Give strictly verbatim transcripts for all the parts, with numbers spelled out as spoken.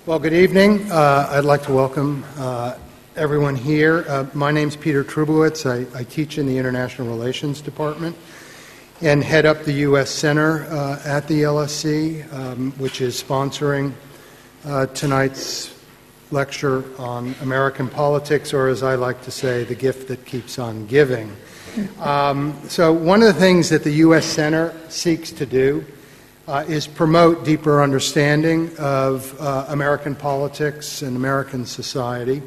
Well, good evening. Uh, I'd like to welcome uh, everyone here. Uh, my name's Peter Trubowitz. I, I teach in the International Relations Department and head up the U S Center uh, at the L S E, um, which is sponsoring uh, tonight's lecture on American politics, or as I like to say, the gift that keeps on giving. Um, so one of the things that the U S Center seeks to do Uh, is promote deeper understanding of uh, American politics and American society,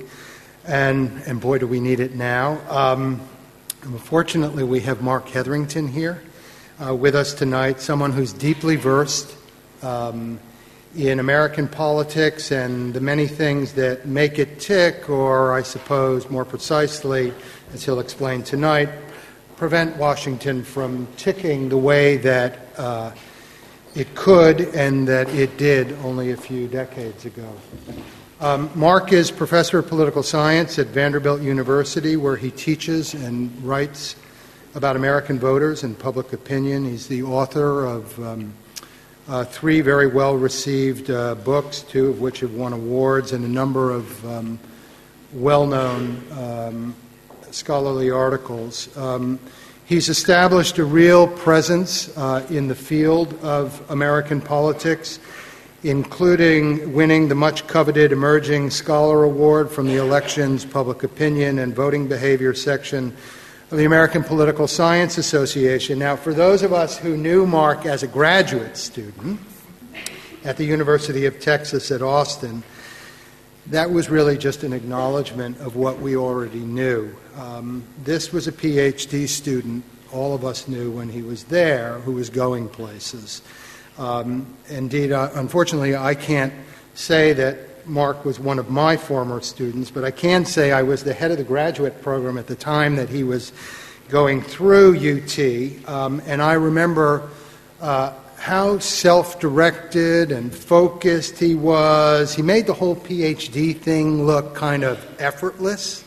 and and boy, do we need it now. Um, fortunately, we have Mark Hetherington here uh, with us tonight, someone who's deeply versed um, in American politics and the many things that make it tick, or I suppose more precisely, as he'll explain tonight, prevent Washington from ticking the way that uh, it could, and that it did only a few decades ago. Um, Mark is professor of political science at Vanderbilt University, where he teaches and writes about American voters and public opinion. He's the author of um, uh, three very well-received uh, books, two of which have won awards, and a number of um, well-known um, scholarly articles. Um, He's established a real presence uh, in the field of American politics, including winning the much-coveted Emerging Scholar Award from the Elections, Public Opinion, and Voting Behavior section of the American Political Science Association. Now, for those of us who knew Mark as a graduate student at the University of Texas at Austin, that was really just an acknowledgement of what we already knew. Um, this was a P H D student, all of us knew when he was there, who was going places. Um, indeed, uh, unfortunately, I can't say that Mark was one of my former students, but I can say I was the head of the graduate program at the time that he was going through U T, um, and I remember uh, how self-directed and focused he was. He made the whole P H D thing look kind of effortless.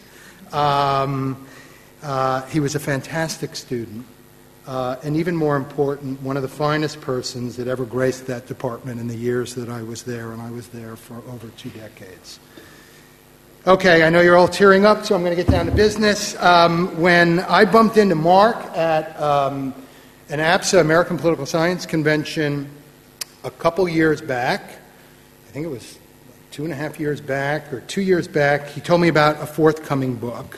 Um, uh, he was a fantastic student, uh, and even more important, one of the finest persons that ever graced that department in the years that I was there, and I was there for over two decades. Okay, I know you're all tearing up, so I'm going to get down to business. Um, when I bumped into Mark at um, an APSA, American Political Science Convention, a couple years back, I think it was two and a half years back or two years back, he told me about a forthcoming book.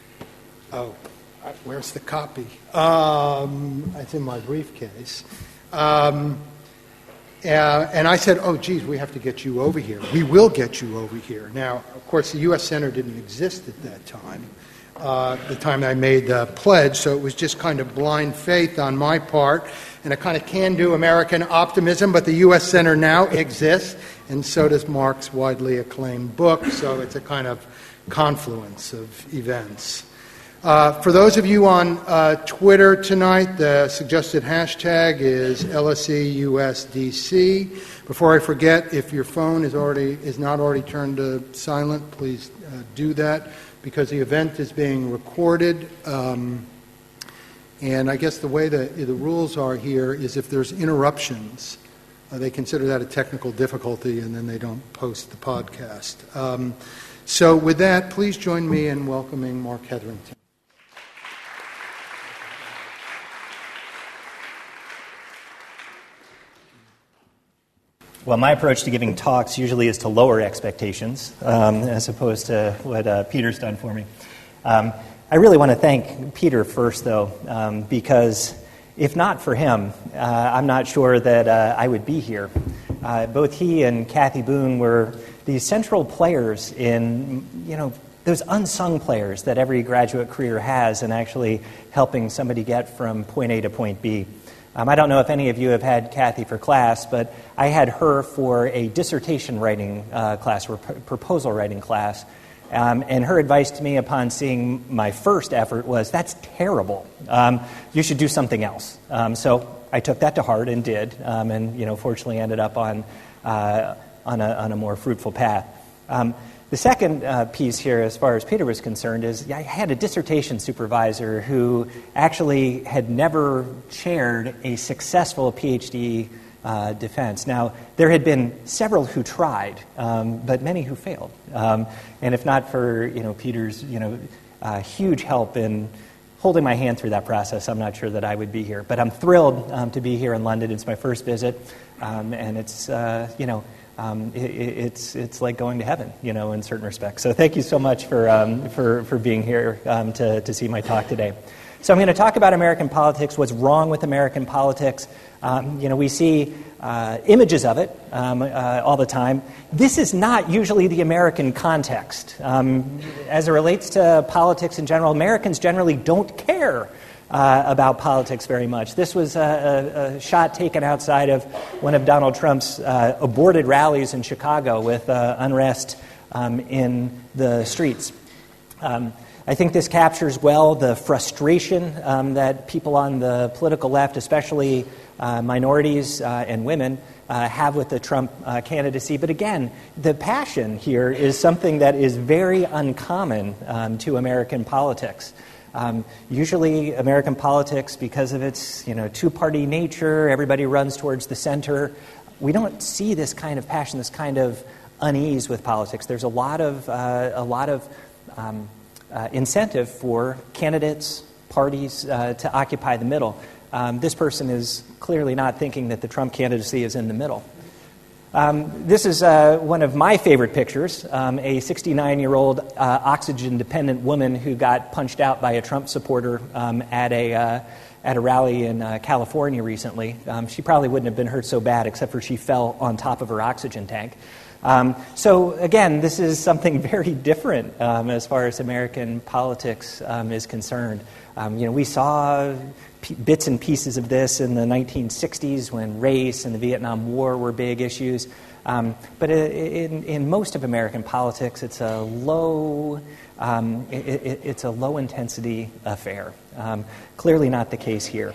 Oh, where's the copy? Um, it's in my briefcase. Um, uh, and I said, oh, geez, we have to get you over here. We will get you over here. Now, of course, the U S Center didn't exist at that time. Uh, the time I made the pledge, so it was just kind of blind faith on my part and a kind of can-do American optimism, but the U S Center now exists, and so does Mark's widely acclaimed book, so it's a kind of confluence of events. Uh, for those of you on uh, Twitter tonight, the suggested hashtag is L S E U S D C. Before I forget, if your phone is already is not already turned to silent, please uh, do that, because the event is being recorded. Um, and I guess the way the, the rules are here is if there's interruptions, uh, they consider that a technical difficulty, and then they don't post the podcast. Um, so with that, please join me in welcoming Mark Hetherington. Well, my approach to giving talks usually is to lower expectations, um, as opposed to what uh, Peter's done for me. Um, I really want to thank Peter first, though, um, because if not for him, uh, I'm not sure that uh, I would be here. Uh, both he and Kathy Boone were these central players in, you know, those unsung players that every graduate career has in actually helping somebody get from point A to point B. Um, I don't know if any of you have had Kathy for class, but I had her for a dissertation writing uh, class, or p- proposal writing class. Um, and her advice to me upon seeing my first effort was, that's terrible. Um, you should do something else. Um, so I took that to heart and did, um, and you know, fortunately ended up on uh, on, a, on a more fruitful path. Um, The second uh, piece here, as far as Peter was concerned, is I had a dissertation supervisor who actually had never chaired a successful PhD uh, defense. Now, there had been several who tried, um, but many who failed. Um, and if not for, you know, Peter's, you know, uh, huge help in holding my hand through that process, I'm not sure that I would be here. But I'm thrilled um, to be here in London. It's my first visit, um, and it's, uh, you know, um, it, it's it's like going to heaven, you know, in certain respects. So thank you so much for um, for for being here um, to to see my talk today. So I'm going to talk about American politics, what's wrong with American politics. Um, you know, we see uh, images of it um, uh, all the time. This is not usually the American context. Um, as it relates to politics in general, Americans generally don't care uh, about politics very much. This was a, a, a shot taken outside of one of Donald Trump's uh, aborted rallies in Chicago with uh, unrest um, in the streets. Um, I think this captures well the frustration um, that people on the political left, especially uh, minorities uh, and women, uh, have with the Trump uh, candidacy. But again, the passion here is something that is very uncommon um, to American politics. Um, usually American politics, because of its, you know, two-party nature, everybody runs towards the center. We don't see this kind of passion, this kind of unease with politics. There's a lot of uh, a lot of um, Uh, incentive for candidates, parties uh, to occupy the middle. Um, this person is clearly not thinking that the Trump candidacy is in the middle. Um, this is uh, one of my favorite pictures, um, a sixty-nine-year-old uh, oxygen-dependent woman who got punched out by a Trump supporter um, at a uh, at a rally in uh, California recently. Um, she probably wouldn't have been hurt so bad except for she fell on top of her oxygen tank. Um, so, again, this is something very different um, as far as American politics um, is concerned. Um, you know, we saw p- bits and pieces of this in the nineteen sixties when race and the Vietnam War were big issues. Um, but in, in most of American politics, it's a low, um, it, it, it's a low-intensity affair. Um, clearly not the case here.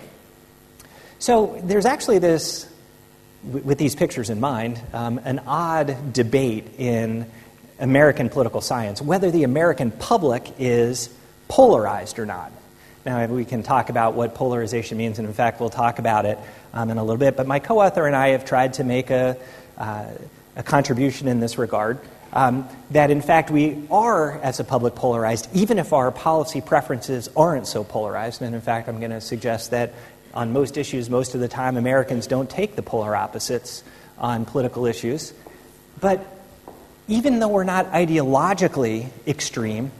So there's actually this, with these pictures in mind, um, an odd debate in American political science, whether the American public is polarized or not. Now, we can talk about what polarization means, and in fact, we'll talk about it um, in a little bit. But my co-author and I have tried to make a, uh, a contribution in this regard, um, that in fact we are, as a public, polarized, even if our policy preferences aren't so polarized. And in fact, I'm going to suggest that on most issues, most of the time, Americans don't take the polar opposites on political issues. But even though we're not ideologically extreme,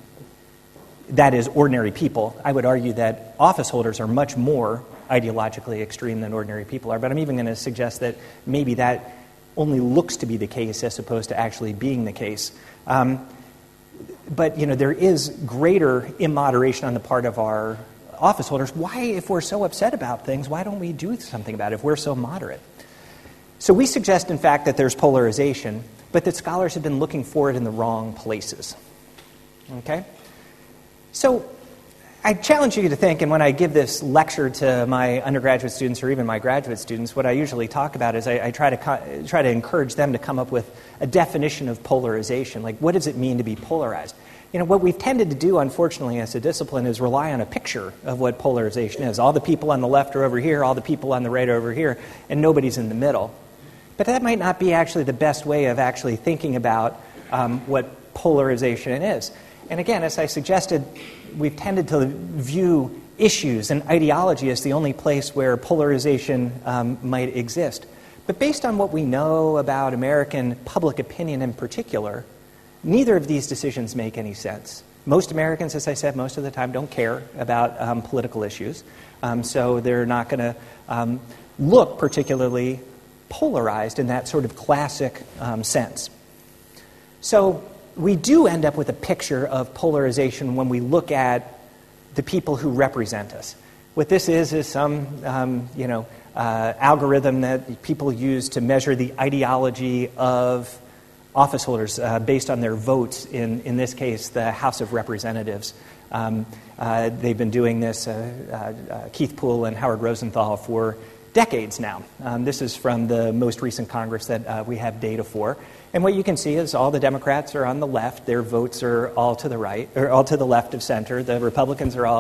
that is, ordinary people, I would argue that office holders are much more ideologically extreme than ordinary people are. But I'm even going to suggest that maybe that only looks to be the case as opposed to actually being the case. Um, but, you know, there is greater immoderation on the part of our office holders. Why, if we're so upset about things, why don't we do something about it if we're so moderate? So we suggest, in fact, that there's polarization, but that scholars have been looking for it in the wrong places. Okay? So I challenge you to think, and when I give this lecture to my undergraduate students or even my graduate students, what I usually talk about is I, I try to co- try to encourage them to come up with a definition of polarization. Like, what does it mean to be polarized? You know, what we've tended to do, unfortunately, as a discipline is rely on a picture of what polarization is. All the people on the left are over here, all the people on the right are over here, and nobody's in the middle. But that might not be actually the best way of actually thinking about um, what polarization is. And again, as I suggested, we've tended to view issues and ideology as the only place where polarization um, might exist. But based on what we know about American public opinion in particular, neither of these decisions make any sense. Most Americans, as I said, most of the time don't care about um, political issues, um, so they're not going to um, look particularly polarized in that sort of classic um, sense. So we do end up with a picture of polarization when we look at the people who represent us. What this is is some, um, you know, uh, algorithm that people use to measure the ideology of office holders uh, based on their votes, in, in this case, the House of Representatives. Um, uh, they've been doing this, uh, uh, uh, Keith Poole and Howard Rosenthal, for decades now. Um, this is from the most recent Congress that uh, we have data for. And what you can see is all the Democrats are on the left. Their votes are all to the right, or all to the left of center. The Republicans are all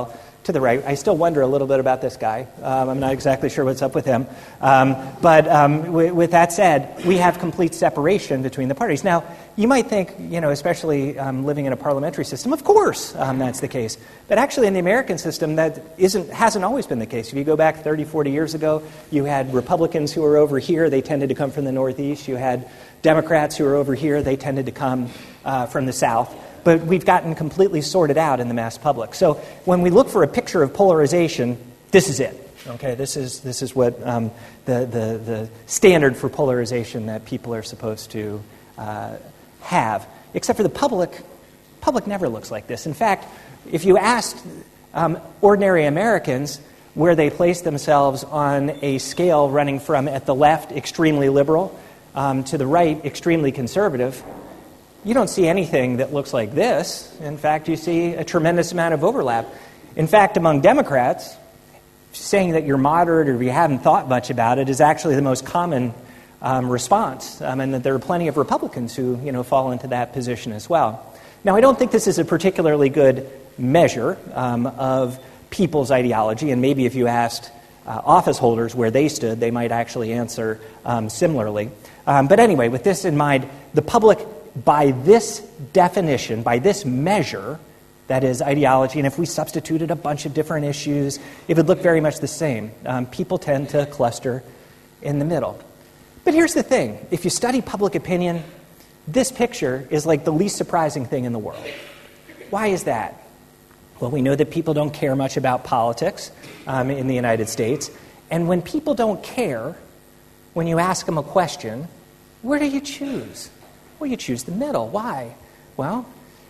to the right. I still wonder a little bit about this guy. Um, I'm not exactly sure what's up with him. Um, but um, w- with that said, we have complete separation between the parties. Now, you might think, you know, especially um, living in a parliamentary system, of course um, that's the case. But actually in the American system, that isn't hasn't always been the case. If you go back thirty, forty years ago, you had Republicans who were over here. They tended to come from the Northeast. You had Democrats who were over here. They tended to come uh, from the South. But we've gotten completely sorted out in the mass public. So when we look for a picture of polarization, this is it. Okay, this is this is what um, the, the the standard for polarization that people are supposed to uh, have. Except for the public, public never looks like this. In fact, if you asked um, ordinary Americans where they place themselves on a scale running from at the left extremely liberal um, to the right extremely conservative, you don't see anything that looks like this. In fact, you see a tremendous amount of overlap. In fact, among Democrats, saying that you're moderate or you haven't thought much about it is actually the most common um, response, um, and that there are plenty of Republicans who, you know, fall into that position as well. Now, I don't think this is a particularly good measure um, of people's ideology, and maybe if you asked uh, office holders where they stood, they might actually answer um, similarly. Um, but anyway, with this in mind, the public, by this definition, by this measure, that is ideology, and if we substituted a bunch of different issues, it would look very much the same. Um, people tend to cluster in the middle. But here's the thing. If you study public opinion, this picture is like the least surprising thing in the world. Why is that? Well, we know that people don't care much about politics um, in the United States. And when people don't care, when you ask them a question, where do you choose? Well, you choose the middle. Why? Well,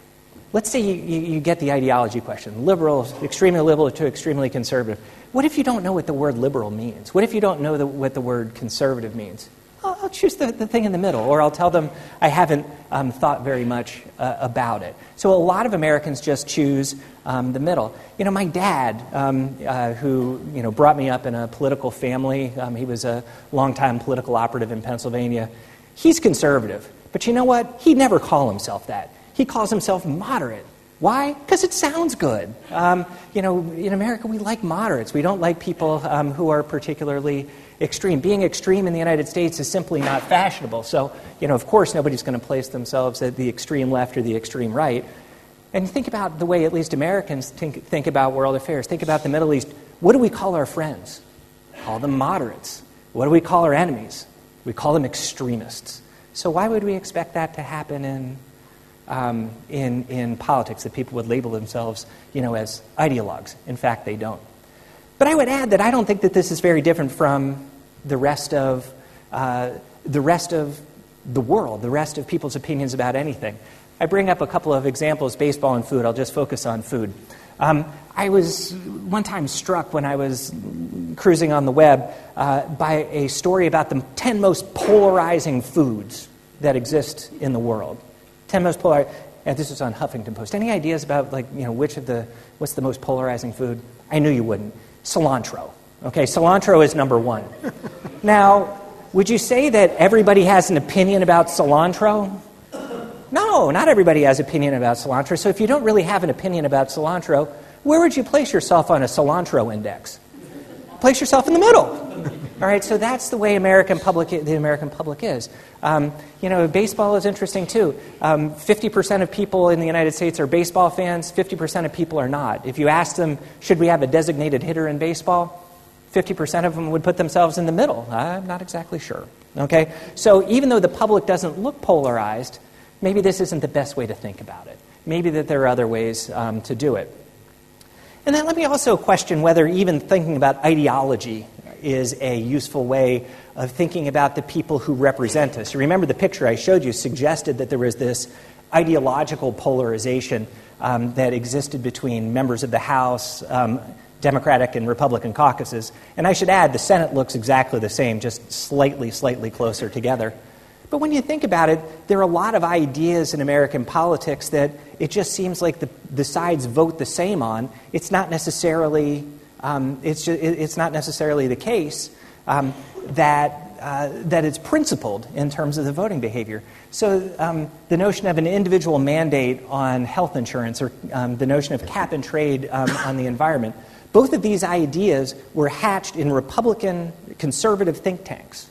let's say you, you, you get the ideology question, liberal, extremely liberal to extremely conservative. What if you don't know what the word liberal means? What if you don't know the, what the word conservative means? I'll, I'll choose the, the thing in the middle, or I'll tell them I haven't um, thought very much uh, about it. So a lot of Americans just choose um, the middle. You know, my dad, um, uh, who you know brought me up in a political family, um, he was a longtime political operative in Pennsylvania. He's conservative, but you know what? He'd never call himself that. He calls himself moderate. Why? Because it sounds good. Um, you know, in America, we like moderates. We don't like people um, who are particularly extreme. Being extreme in the United States is simply not fashionable. So, you know, of course, nobody's going to place themselves at the extreme left or the extreme right. And think about the way at least Americans think, think about world affairs. Think about the Middle East. What do we call our friends? Call them moderates. What do we call our enemies? We call them extremists. So why would we expect that to happen in Um, in, in politics, that people would label themselves, you know, as ideologues? In fact, they don't. But I would add that I don't think that this is very different from the rest of uh, the rest of the world, the rest of people's opinions about anything. I bring up a couple of examples, baseball and food. I'll just focus on food. Um, I was one time struck when I was cruising on the web uh, by a story about the ten most polarizing foods that exist in the world. Ten most polarizing. Yeah, this was on Huffington Post. Any ideas about, like, you know, which of the what's the most polarizing food? I knew you wouldn't. Cilantro. Okay, cilantro is number one. Now, would you say that everybody has an opinion about cilantro? No, not everybody has an opinion about cilantro. So if you don't really have an opinion about cilantro, where would you place yourself on a cilantro index? Place yourself in the middle. All right, so that's the way American public, the American public is. Um, you know, baseball is interesting too. Um, fifty percent of people in the United States are baseball fans. fifty percent of people are not. If you ask them, should we have a designated hitter in baseball? fifty percent of them would put themselves in the middle. I'm not exactly sure. Okay, so even though the public doesn't look polarized, maybe this isn't the best way to think about it. Maybe that there are other ways um, to do it. And then let me also question whether even thinking about ideology is a useful way of thinking about the people who represent us. You remember the picture I showed you suggested that there was this ideological polarization um, that existed between members of the House, um, Democratic and Republican caucuses. And I should add, the Senate looks exactly the same, just slightly, slightly closer together. But when you think about it, there are a lot of ideas in American politics that it just seems like the, the sides vote the same on. It's not necessarily um, it's just, it's not necessarily the case um, that uh, that it's principled in terms of the voting behavior. So um, the notion of an individual mandate on health insurance, or um, the notion of cap and trade um, on the environment, both of these ideas were hatched in Republican conservative think tanks.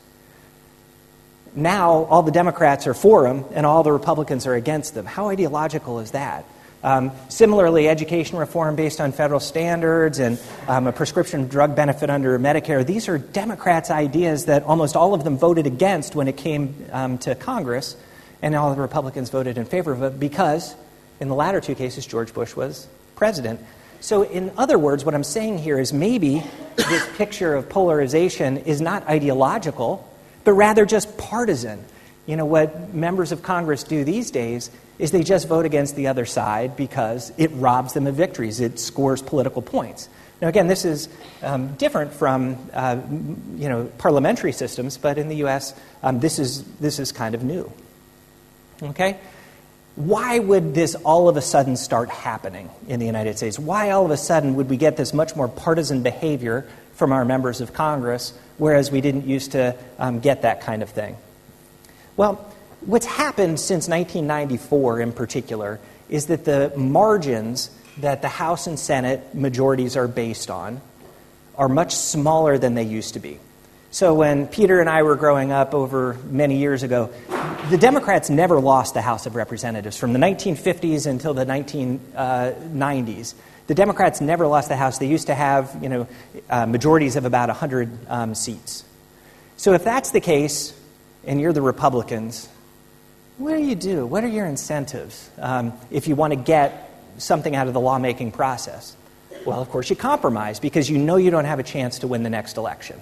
Now all the Democrats are for them and all the Republicans are against them. How ideological is that? Um, similarly, education reform based on federal standards and um, a prescription drug benefit under Medicare, these are Democrats' ideas that almost all of them voted against when it came um, to Congress, and all the Republicans voted in favor of it because, in the latter two cases, George Bush was president. So in other words, what I'm saying here is maybe this picture of polarization is not ideological, but rather just partisan. You know, what members of Congress do these days is they just vote against the other side because it robs them of victories. It scores political points. Now, again, this is um, different from, uh, you know, parliamentary systems, but in the U S, um, this is this is kind of new. Okay? Why would this all of a sudden start happening in the United States? Why all of a sudden would we get this much more partisan behavior from our members of Congress, whereas we didn't used to um, get that kind of thing? Well, what's happened since nineteen ninety-four in particular is that the margins that the House and Senate majorities are based on are much smaller than they used to be. So when Peter and I were growing up over many years ago, the Democrats never lost the House of Representatives. From the nineteen fifties until the nineteen nineties, the Democrats never lost the House. They used to have, you know, uh, majorities of about one hundred um, seats. So if that's the case, and you're the Republicans, what do you do? What are your incentives um, if you want to get something out of the lawmaking process? Well, of course, you compromise because you know you don't have a chance to win the next election.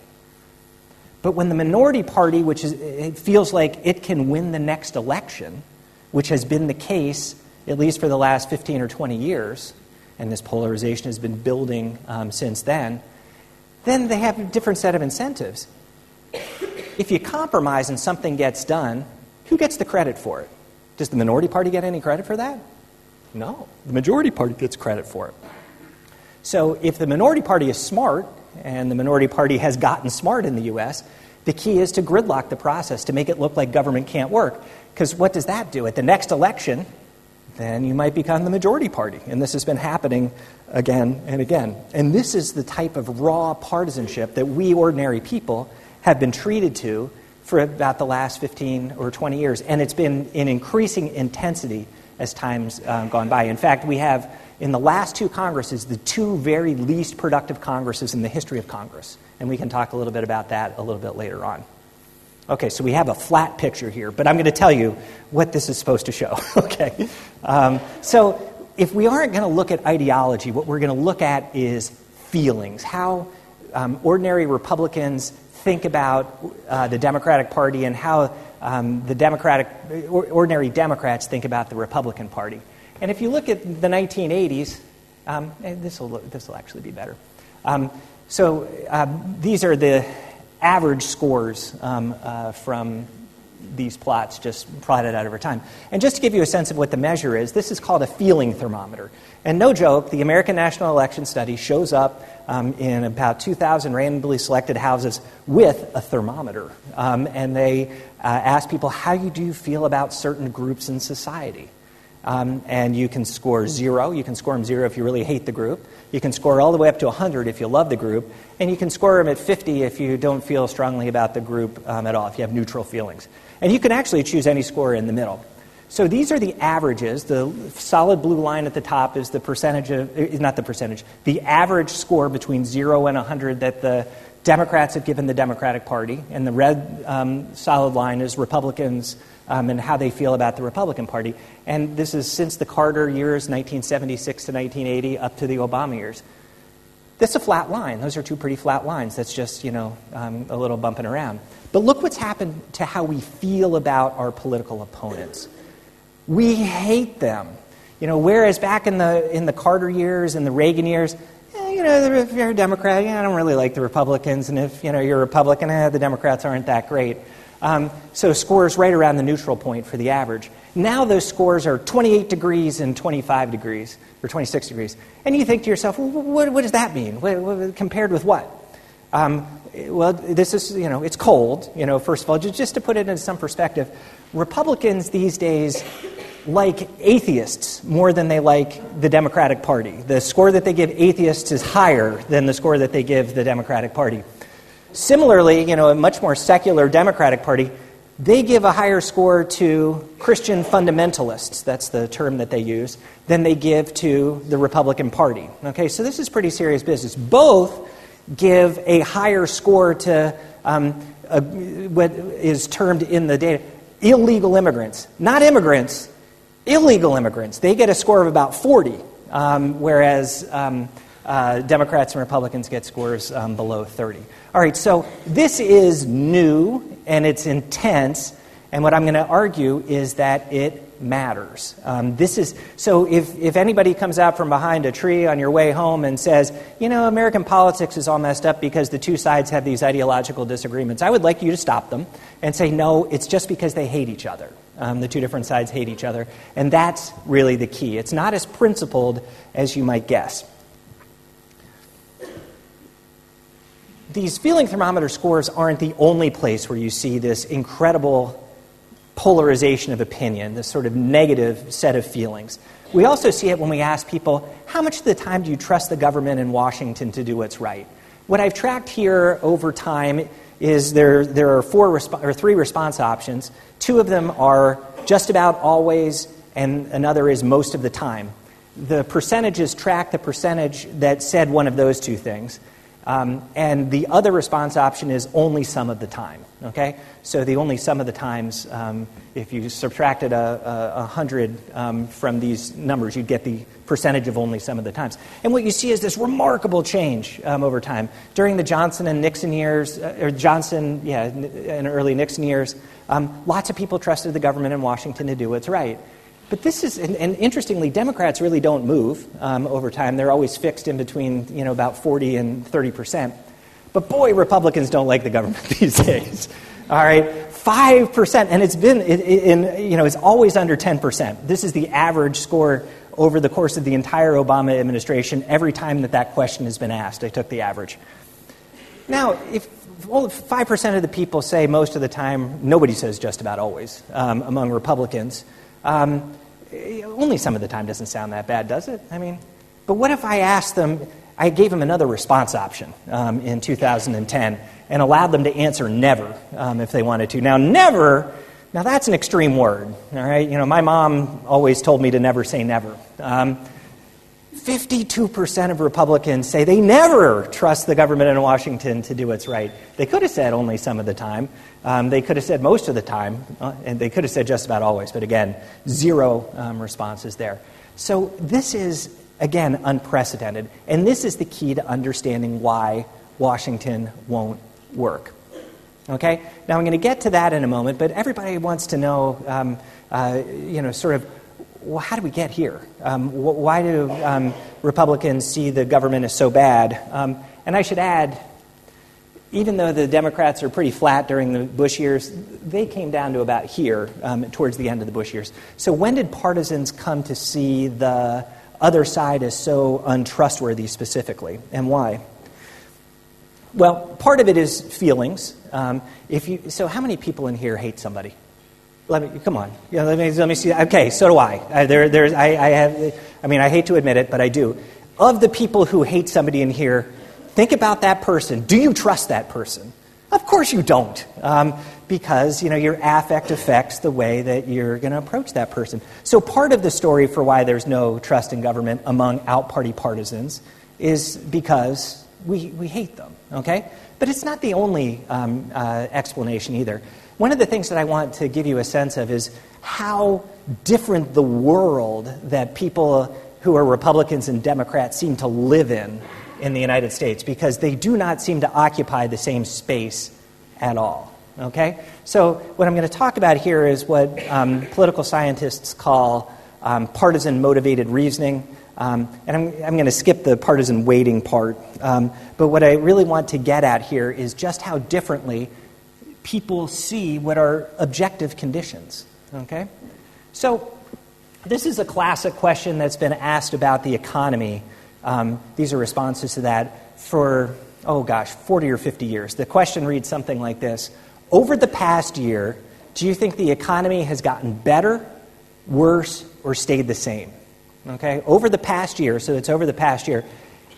But when the minority party, which is, it feels like it can win the next election, which has been the case at least for the last fifteen or twenty years, and this polarization has been building um, since then, then they have a different set of incentives. If you compromise and something gets done, who gets the credit for it? Does the minority party get any credit for that? No. The majority party gets credit for it. So if the minority party is smart, and the minority party has gotten smart in the U S, the key is to gridlock the process, to make it look like government can't work. Because what does that do? At the next election, then you might become the majority party. And this has been happening again and again. And this is the type of raw partisanship that we ordinary people have been treated to for about the last fifteen or twenty years. And it's been in increasing intensity as time's uh, gone by. In fact, we have, in the last two Congresses, the two very least productive Congresses in the history of Congress. And we can talk a little bit about that a little bit later on. Okay, so we have a flat picture here, but I'm going to tell you what this is supposed to show. Okay, um, so if we aren't going to look at ideology, what we're going to look at is feelings, how um, ordinary Republicans think about uh, the Democratic Party and how um, the Democratic, or, ordinary Democrats think about the Republican Party. And if you look at the nineteen eighties, um, this will this will actually be better. Um, so uh, these are the average scores um, uh, from these plots, just plotted out over time. And just to give you a sense of what the measure is, this is called a feeling thermometer. And no joke, the American National Election Study shows up um, in about two thousand randomly selected houses with a thermometer. Um, and they uh, ask people, how do you feel about certain groups in society? Um, and you can score zero. You can score them zero if you really hate the group. You can score all the way up to one hundred if you love the group. And you can score them at fifty if you don't feel strongly about the group um, at all, if you have neutral feelings. And you can actually choose any score in the middle. So these are the averages. The solid blue line at the top is the percentage of, is not the percentage, the average score between zero and one hundred that the Democrats have given the Democratic Party. And the red um, solid line is Republicans um, and how they feel about the Republican Party. And this is since the Carter years, nineteen seventy-six to nineteen eighty, up to the Obama years. That's a flat line. Those are two pretty flat lines. That's just, you know, um, a little bumping around. But look what's happened to how we feel about our political opponents. We hate them. You know, whereas back in the in the Carter years and the Reagan years, eh, you know, if you're a Democrat, yeah, I don't really like the Republicans. And if, you know, you're a Republican, eh, the Democrats aren't that great. Um, so scores right around the neutral point for the average. Now those scores are twenty-eight degrees and twenty-five degrees, or twenty-six degrees. And you think to yourself, well, what, what does that mean? What, what, compared with what? Um, well, this is, you know, it's cold, you know, first of all, just, just to put it into some perspective. Republicans these days like atheists more than they like the Democratic Party. The score that they give atheists is higher than the score that they give the Democratic Party. Similarly, you know, a much more secular Democratic Party, they give a higher score to Christian fundamentalists, that's the term that they use, than they give to the Republican Party. Okay, so this is pretty serious business. Both give a higher score to um, a, what is termed in the data illegal immigrants. Not immigrants, illegal immigrants. They get a score of about forty, um, whereas um, uh, Democrats and Republicans get scores um, below thirty. All right, so this is new and it's intense, and what I'm going to argue is that it matters. Um, this is so if, if anybody comes out from behind a tree on your way home and says, you know, American politics is all messed up because the two sides have these ideological disagreements, I would like you to stop them and say, no, it's just because they hate each other. Um, the two different sides hate each other, and that's really the key. It's not as principled as you might guess. These feeling thermometer scores aren't the only place where you see this incredible polarization of opinion, this sort of negative set of feelings. We also see it when we ask people, how much of the time do you trust the government in Washington to do what's right? What I've tracked here over time is there there are four resp- or three response options. Two of them are just about always, and another is most of the time. The percentages track the percentage that said one of those two things. Um, and the other response option is only some of the time, okay? So the only some of the times, um, if you subtracted a, a, a hundred um, from these numbers, you'd get the percentage of only some of the times. And what you see is this remarkable change um, over time. During the Johnson and Nixon years, uh, or Johnson, yeah, and early Nixon years, um, lots of people trusted the government in Washington to do what's right. But this is, and, and interestingly, Democrats really don't move um, over time. They're always fixed in between, you know, about forty and thirty percent. But boy, Republicans don't like the government these days. All right, five percent, and it's been, in, in, you know, it's always under ten percent. This is the average score over the course of the entire Obama administration. Every time that that question has been asked, I took the average. Now, if well, five percent of the people say most of the time, nobody says just about always um, among Republicans. Um, only some of the time doesn't sound that bad, does it? I mean, but what if I asked them, I gave them another response option um, in two thousand ten and allowed them to answer never um, if they wanted to. Now, never, now that's an extreme word, all right? You know, my mom always told me to never say never. Um, fifty-two percent of Republicans say they never trust the government in Washington to do what's right. They could have said only some of the time. Um, they could have said most of the time, uh, and they could have said just about always. But again, zero um, responses there. So this is, again, unprecedented. And this is the key to understanding why Washington won't work. Okay? Now, I'm going to get to that in a moment, but everybody wants to know, um, uh, you know, sort of, well, how do we get here? Um, wh- why do um, Republicans see the government as so bad? Um, and I should add, even though the Democrats are pretty flat during the Bush years, they came down to about here um, towards the end of the Bush years. So when did partisans come to see the other side as so untrustworthy specifically, and why? Well, part of it is feelings. Um, if you, so how many people in here hate somebody? Let me come on. Yeah, let me let me see. Okay, so do I. I there, there's. I, I have. I mean, I hate to admit it, but I do. Of the people who hate somebody in here, think about that person. Do you trust that person? Of course you don't, um, because you know your affect affects the way that you're going to approach that person. So part of the story for why there's no trust in government among out-party partisans is because we we hate them. Okay, but it's not the only um, uh, explanation either. One of the things that I want to give you a sense of is how different the world that people who are Republicans and Democrats seem to live in in the United States, because they do not seem to occupy the same space at all. Okay? So what I'm going to talk about here is what um, political scientists call um, partisan-motivated reasoning. Um, and I'm, I'm going to skip the partisan weighting part. Um, but what I really want to get at here is just how differently people see what are objective conditions. Okay? So this is a classic question that's been asked about the economy. Um, these are responses to that for oh gosh, forty or fifty years. The question reads something like this. Over the past year, do you think the economy has gotten better, worse, or stayed the same? Okay, over the past year, so it's over the past year.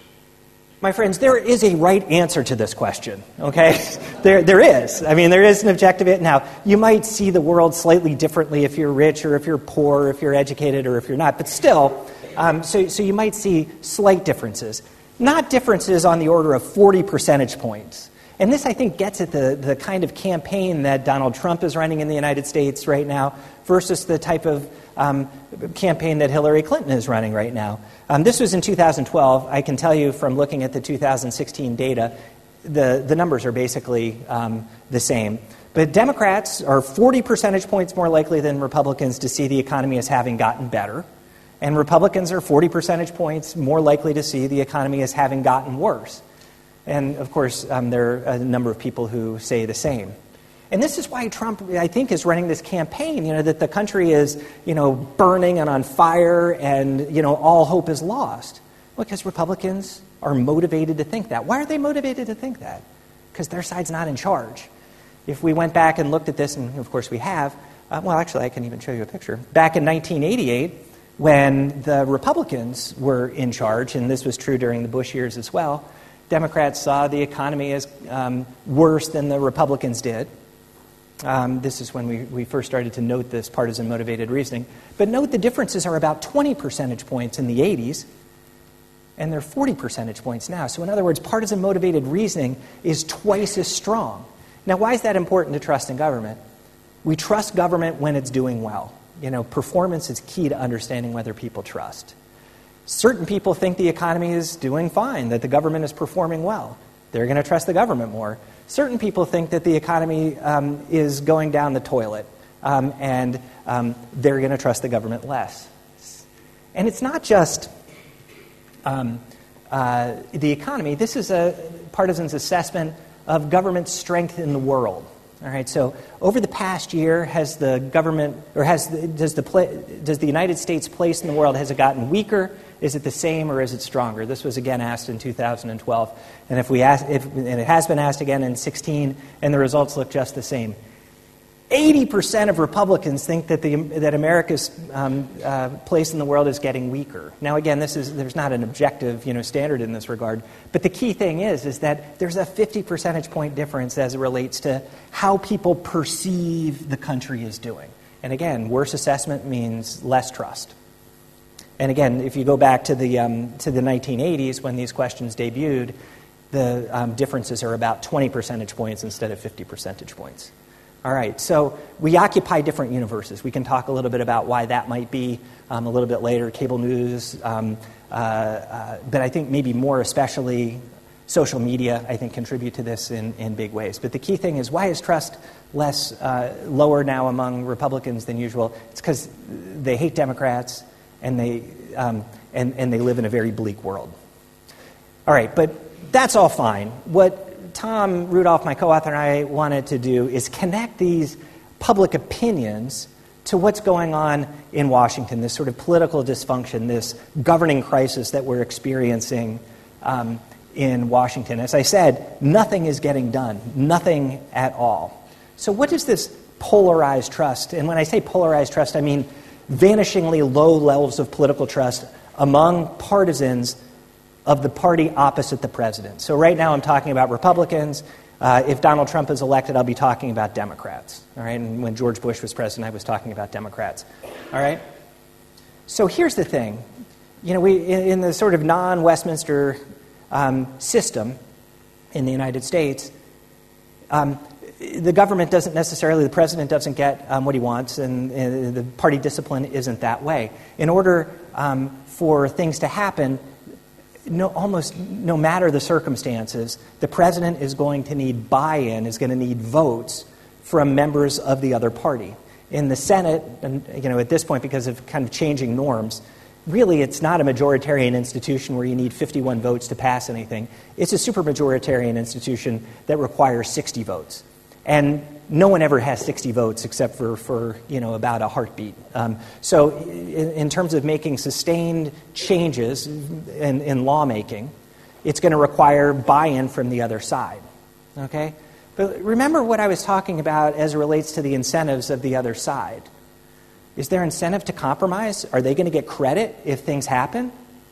My friends, there is a right answer to this question, okay? there, there is. I mean, there is an objective. Now, you might see the world slightly differently if you're rich or if you're poor, or if you're educated or if you're not, but still, um, so, so you might see slight differences. Not differences on the order of forty percentage points. And this, I think, gets at the, the kind of campaign that Donald Trump is running in the United States right now versus the type of um, campaign that Hillary Clinton is running right now. Um, this was in two thousand twelve. I can tell you from looking at the two thousand sixteen data, the, the numbers are basically um, the same. But Democrats are forty percentage points more likely than Republicans to see the economy as having gotten better. And Republicans are forty percentage points more likely to see the economy as having gotten worse. And, of course, um, there are a number of people who say the same. And this is why Trump, I think, is running this campaign, you know, that the country is, you know, burning and on fire and, you know, all hope is lost. Well, because Republicans are motivated to think that. Why are they motivated to think that? Because their side's not in charge. If we went back and looked at this, and of course we have, uh, well, actually, I can even show you a picture. Back in nineteen eighty-eight, when the Republicans were in charge, and this was true during the Bush years as well, Democrats saw the economy as um, worse than the Republicans did. Um, this is when we, we first started to note this partisan motivated reasoning. But note the differences are about twenty percentage points in the eighties, and they're forty percentage points now. So in other words, partisan motivated reasoning is twice as strong. Now, why is that important to trust in government? We trust government when it's doing well. You know, performance is key to understanding whether people trust. Certain people think the economy is doing fine, that the government is performing well. They're going to trust the government more. Certain people think that the economy um, is going down the toilet, um, and um, they're going to trust the government less. And it's not just um, uh, the economy. This is a partisan's assessment of government strength in the world. All right. So over the past year, has the government, or has the, does the pla- does the United States' place in the world, has it gotten weaker? Is it the same, or is it stronger? This was again asked in two thousand twelve, and if we ask, if and it has been asked again in sixteen, and the results look just the same. Eighty percent of Republicans think that the that America's um, uh, place in the world is getting weaker. Now, again, this is there's not an objective, you know, standard in this regard, but the key thing is is that there's a fifty percentage point difference as it relates to how people perceive the country is doing. And again, worse assessment means less trust. And again, if you go back to the um, to the nineteen eighties when these questions debuted, the um, differences are about twenty percentage points instead of fifty percentage points. All right, so we occupy different universes. We can talk a little bit about why that might be um, a little bit later, cable news, um, uh, uh, but I think maybe more especially social media, I think, contribute to this in, in big ways. But the key thing is, why is trust less uh, lower now among Republicans than usual? It's because they hate Democrats, and they um, and, and they live in a very bleak world. All right, but that's all fine. What Tom Rudolph, my co-author, and I wanted to do is connect these public opinions to what's going on in Washington, this sort of political dysfunction, this governing crisis that we're experiencing um, in Washington. As I said, nothing is getting done, nothing at all. So what is this polarized trust? And when I say polarized trust, I mean vanishingly low levels of political trust among partisans of the party opposite the president. So right now I'm talking about Republicans. Uh, if Donald Trump is elected, I'll be talking about Democrats. All right, and when George Bush was president, I was talking about Democrats. All right. So here's the thing. You know, we in, in the sort of non-Westminster um, system in the United States, um, the government doesn't necessarily, the president doesn't get um, what he wants, and, and the party discipline isn't that way. In order um, for things to happen, No, almost no matter the circumstances, the president is going to need buy-in, is going to need votes from members of the other party. In the Senate, and you know, at this point, because of kind of changing norms, really it's not a majoritarian institution where you need fifty-one votes to pass anything. It's a supermajoritarian institution that requires sixty votes. And no one ever has sixty votes except for, for you know, about a heartbeat. Um, so in, in terms of making sustained changes in, in lawmaking, it's going to require buy-in from the other side. Okay? But remember what I was talking about as it relates to the incentives of the other side. Is there incentive to compromise? Are they going to get credit if things happen?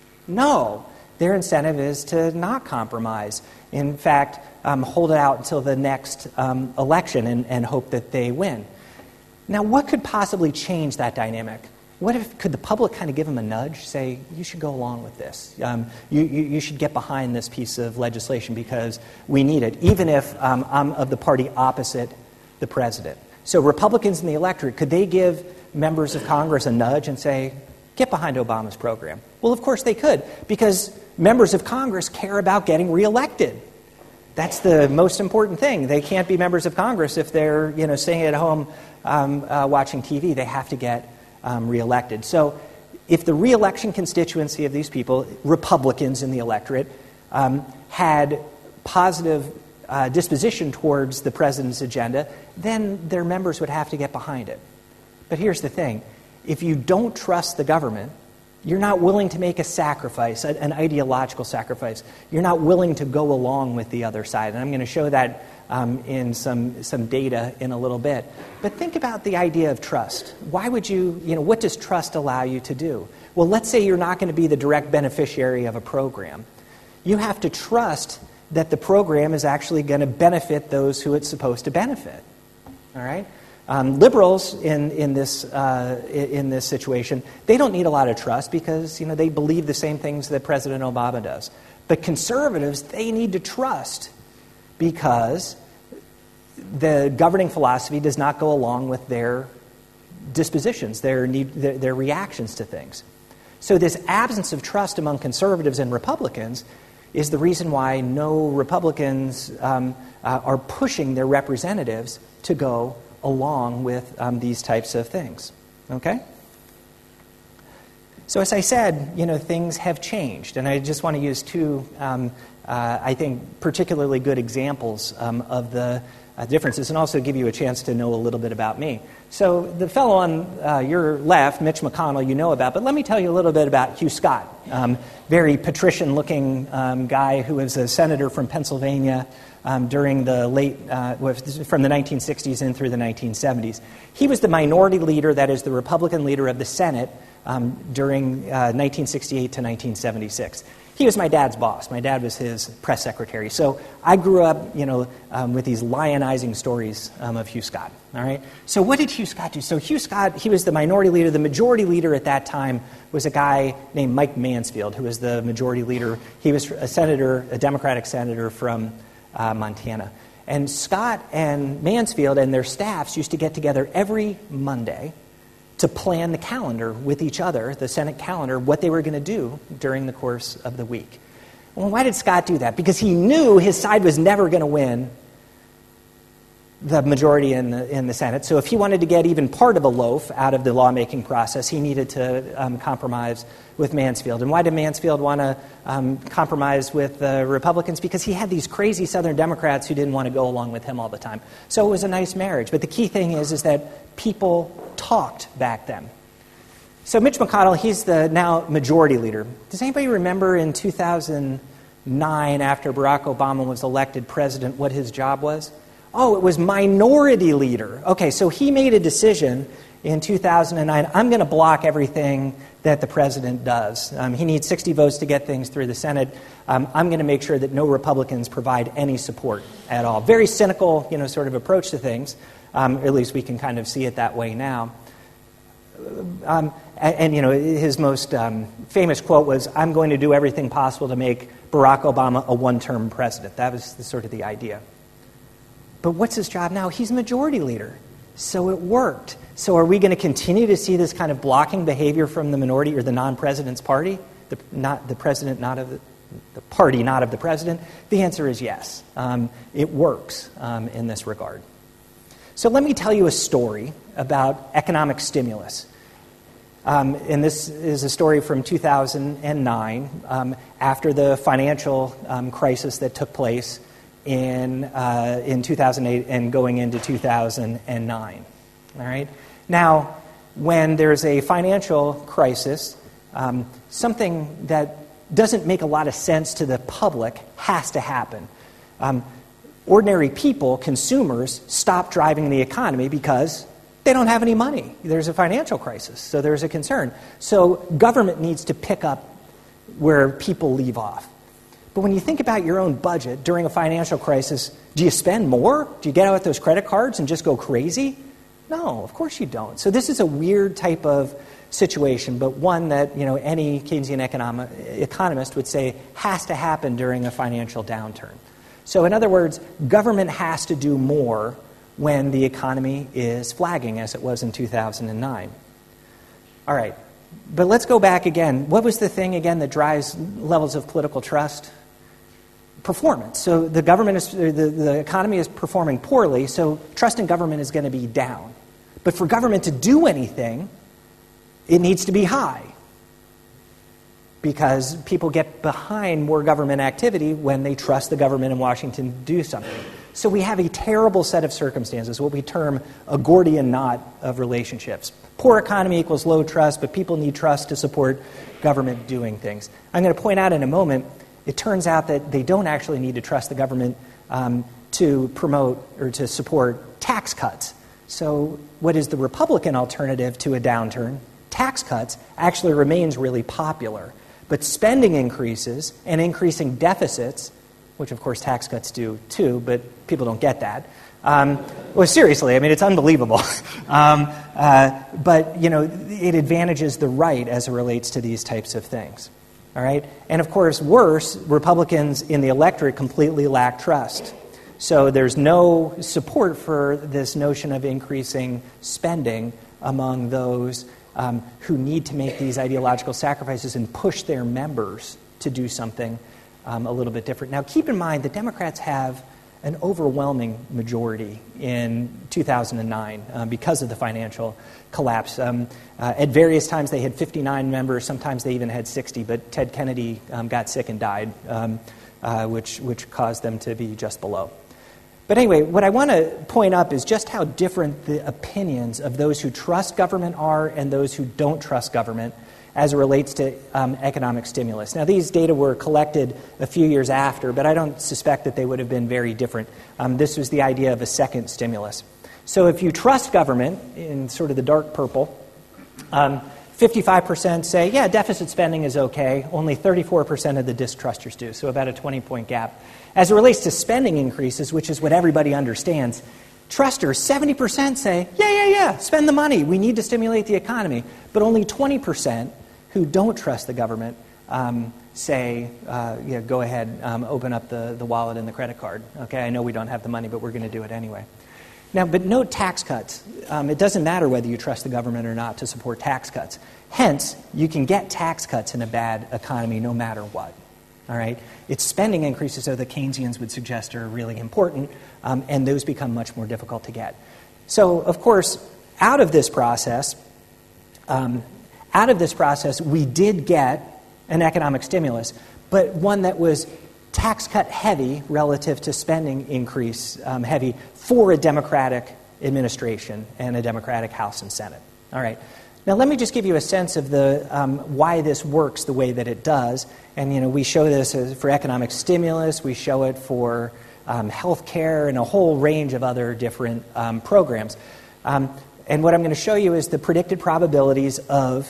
No. Their incentive is to not compromise. In fact, um, hold it out until the next um, election and, and hope that they win. Now, what could possibly change that dynamic? What if, could the public kind of give them a nudge, say, you should go along with this. Um, you, you, you should get behind this piece of legislation because we need it, even if um, I'm of the party opposite the president. So Republicans in the electorate, could they give members of Congress a nudge and say, get behind Obama's program? Well, of course they could, because members of Congress care about getting reelected. That's the most important thing. They can't be members of Congress if they're, you know, sitting at home um, uh, watching T V. They have to get um, reelected. So if the reelection constituency of these people, Republicans in the electorate, um, had positive uh, disposition towards the president's agenda, then their members would have to get behind it. But here's the thing. If you don't trust the government, you're not willing to make a sacrifice, an ideological sacrifice. You're not willing to go along with the other side. And I'm going to show that um, in some, some data in a little bit. But think about the idea of trust. Why would you, you know, what does trust allow you to do? Well, let's say you're not going to be the direct beneficiary of a program. You have to trust that the program is actually going to benefit those who it's supposed to benefit. All right? Um, liberals in in this uh, in this situation, they don't need a lot of trust because you know they believe the same things that President Obama does. But conservatives, they need to trust because the governing philosophy does not go along with their dispositions, their need, their, their reactions to things. So this absence of trust among conservatives and Republicans is the reason why no Republicans um, uh, are pushing their representatives to go along with um, these types of things. Okay? So as I said, you know, things have changed, and I just want to use two, um, uh, I think, particularly good examples um, of the uh, differences, and also give you a chance to know a little bit about me. So the fellow on uh, your left, Mitch McConnell, you know about, but let me tell you a little bit about Hugh Scott, um, very patrician-looking um, guy who was a senator from Pennsylvania um, during the late, uh, from the nineteen sixties in through the nineteen seventies. He was the minority leader, that is the Republican leader of the Senate, um, during uh, nineteen sixty-eight to nineteen seventy-six. He was my dad's boss. My dad was his press secretary. So I grew up, you know, um, with these lionizing stories um, of Hugh Scott. All right. So what did Hugh Scott do? So Hugh Scott, he was the minority leader. The majority leader at that time was a guy named Mike Mansfield, who was the majority leader. He was a senator, a Democratic senator from uh, Montana. And Scott and Mansfield and their staffs used to get together every Monday to plan the calendar with each other, the Senate calendar, what they were going to do during the course of the week. Well, why did Scott do that? Because he knew his side was never going to win the majority in the, in the Senate. So if he wanted to get even part of a loaf out of the lawmaking process, he needed to um, compromise with Mansfield. And why did Mansfield want to um, compromise with the uh, Republicans? Because he had these crazy Southern Democrats who didn't want to go along with him all the time. So it was a nice marriage. But the key thing is, is that people talked back then. So Mitch McConnell, he's the now majority leader. Does anybody remember in two thousand nine, after Barack Obama was elected president, what his job was? Oh, it was minority leader. Okay, so he made a decision in two thousand nine, I'm going to block everything that the president does. Um, he needs sixty votes to get things through the Senate. Um, I'm going to make sure that no Republicans provide any support at all. Very cynical, you know, sort of approach to things. Um, at least we can kind of see it that way now. Um, and, and, you know, his most um, famous quote was, I'm going to do everything possible to make Barack Obama a one-term president. That was the, sort of the idea. But what's his job now? He's majority leader. So it worked. So are we going to continue to see this kind of blocking behavior from the minority or the non-president's party? The, not the president, not of the, the party, not of the president? The answer is yes. Um, it works um, in this regard. So let me tell you a story about economic stimulus. Um, and this is a story from two thousand nine, um, after the financial um, crisis that took place in uh, in two thousand eight and going into two thousand nine. All right. Now, when there's a financial crisis, um, something that doesn't make a lot of sense to the public has to happen. Um, ordinary people, consumers, stop driving the economy because they don't have any money. There's a financial crisis, so there's a concern. So government needs to pick up where people leave off. But when you think about your own budget during a financial crisis, do you spend more? Do you get out those credit cards and just go crazy? No, of course you don't. So this is a weird type of situation, but one that, you know, any Keynesian economic, economist would say has to happen during a financial downturn. So in other words, government has to do more when the economy is flagging, as it was in two thousand nine. All right, but let's go back again. What was the thing, again, that drives levels of political trust? Performance. So the government is, the, the economy is performing poorly, so trust in government is going to be down. But for government to do anything, it needs to be high, because people get behind more government activity when they trust the government in Washington to do something. So we have a terrible set of circumstances, what we term a Gordian knot of relationships. Poor economy equals low trust, but people need trust to support government doing things. I'm going to point out in a moment, it turns out that they don't actually need to trust the government um, to promote or to support tax cuts. So what is the Republican alternative to a downturn? Tax cuts actually remains really popular. But spending increases and increasing deficits, which of course tax cuts do too, but people don't get that. Um, well, seriously, I mean, it's unbelievable. um, uh, but, you know, it advantages the right as it relates to these types of things. All right? And of course, worse, Republicans in the electorate completely lack trust. So there's no support for this notion of increasing spending among those um, who need to make these ideological sacrifices and push their members to do something um, a little bit different. Now, keep in mind, the Democrats have an overwhelming majority in two thousand nine um, because of the financial collapse. Um, uh, at various times, they had fifty-nine members. Sometimes they even had sixty, but Ted Kennedy um, got sick and died, um, uh, which, which caused them to be just below. But anyway, what I want to point up is just how different the opinions of those who trust government are and those who don't trust government as it relates to um, economic stimulus. Now, these data were collected a few years after, but I don't suspect that they would have been very different. Um, this was the idea of a second stimulus. So if you trust government, in sort of the dark purple, um, fifty-five percent say, yeah, deficit spending is okay. Only thirty-four percent of the distrusters do, so about a twenty-point gap. As it relates to spending increases, which is what everybody understands, trusters, seventy percent say, yeah, yeah, yeah, spend the money. We need to stimulate the economy. But only twenty percent who don't trust the government um, say, uh, yeah, go ahead, um, open up the, the wallet and the credit card. Okay, I know we don't have the money, but we're going to do it anyway. Now, but no tax cuts. Um, it doesn't matter whether you trust the government or not to support tax cuts. Hence, you can get tax cuts in a bad economy no matter what. All right? It's spending increases, so the Keynesians would suggest are really important, um, and those become much more difficult to get. So, of course, out of this process, um, out of this process, we did get an economic stimulus, but one that was tax cut heavy relative to spending increase um, heavy for a Democratic administration and a Democratic House and Senate. All right. Now, let me just give you a sense of the um, why this works the way that it does. And, you know, we show this as for economic stimulus. We show it for um, health care and a whole range of other different um, programs. Um, and what I'm going to show you is the predicted probabilities of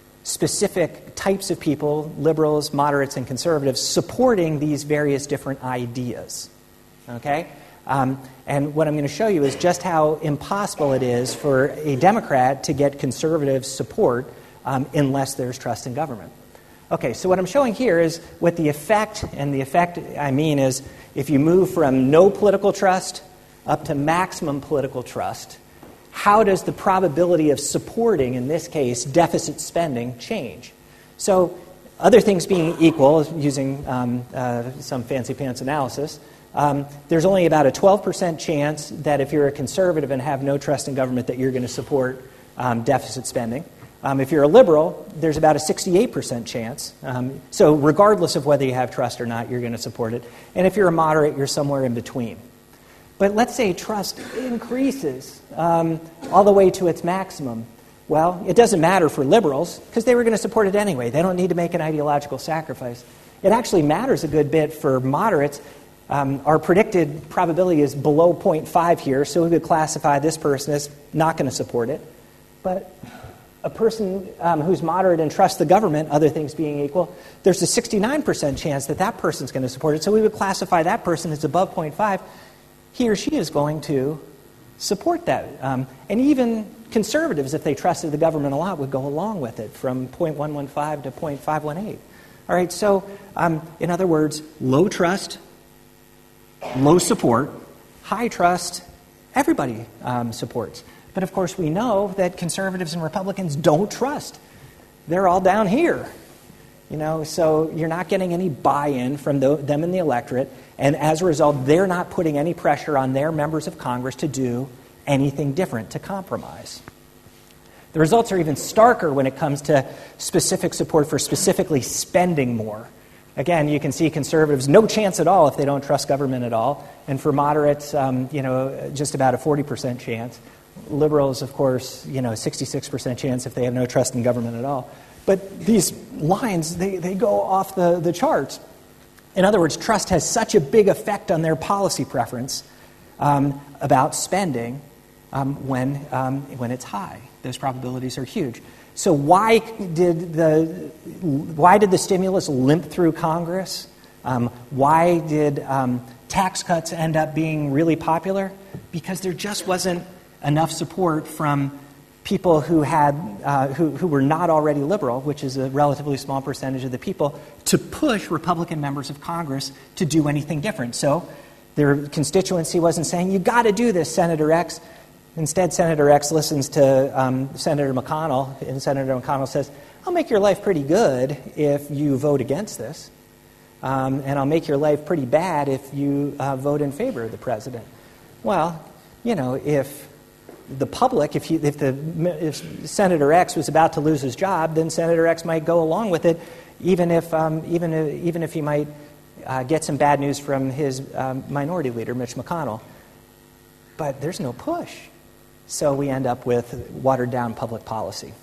specific types of people, liberals, moderates, and conservatives, supporting these various different ideas. Okay? Um, and what I'm going to show you is just how impossible it is for a Democrat to get conservative support um, unless there's trust in government. Okay, so what I'm showing here is what the effect, and the effect I mean is if you move from no political trust up to maximum political trust, how does the probability of supporting, in this case, deficit spending change? So other things being equal, using um, uh, some fancy pants analysis, Um, there's only about a twelve percent chance that if you're a conservative and have no trust in government that you're going to support um, deficit spending. Um, if you're a liberal, there's about a sixty-eight percent chance. Um, so regardless of whether you have trust or not, you're going to support it. And if you're a moderate, you're somewhere in between. But let's say trust increases um, all the way to its maximum. Well, it doesn't matter for liberals because they were going to support it anyway. They don't need to make an ideological sacrifice. It actually matters a good bit for moderates. Um, our predicted probability is below zero point five here, so we would classify this person as not going to support it. But a person um, who's moderate and trusts the government, other things being equal, there's a sixty-nine percent chance that that person's going to support it. So we would classify that person as above zero point five. He or she is going to support that. Um, and even conservatives, if they trusted the government a lot, would go along with it from zero point one one five to zero point five one eight. All right, so um, in other words, low trust, low support, high trust, everybody um, supports. But of course we know that conservatives and Republicans don't trust. They're all down here. You know, so you're not getting any buy-in from the, them in the electorate, and as a result, they're not putting any pressure on their members of Congress to do anything different, to compromise. The results are even starker when it comes to specific support for specifically spending more. Again, you can see conservatives, no chance at all if they don't trust government at all. And for moderates, um, you know, just about a forty percent chance. Liberals, of course, you know, sixty-six percent chance if they have no trust in government at all. But these lines, they, they go off the, the charts. In other words, trust has such a big effect on their policy preference um, about spending um, when um, when it's high. Those probabilities are huge. So why did the why did the stimulus limp through Congress? Um, why did um, tax cuts end up being really popular? Because there just wasn't enough support from people who had uh, who, who were not already liberal, which is a relatively small percentage of the people, to push Republican members of Congress to do anything different. So their constituency wasn't saying, you got to do this, Senator X. Instead, Senator X listens to um, Senator McConnell, and Senator McConnell says, I'll make your life pretty good if you vote against this, um, and I'll make your life pretty bad if you uh, vote in favor of the president. Well, you know, if the public, if, he, if, the, if Senator X was about to lose his job, then Senator X might go along with it, even if, um, even if, even if he might uh, get some bad news from his um, minority leader, Mitch McConnell. But there's no push. So we end up with watered-down public policy.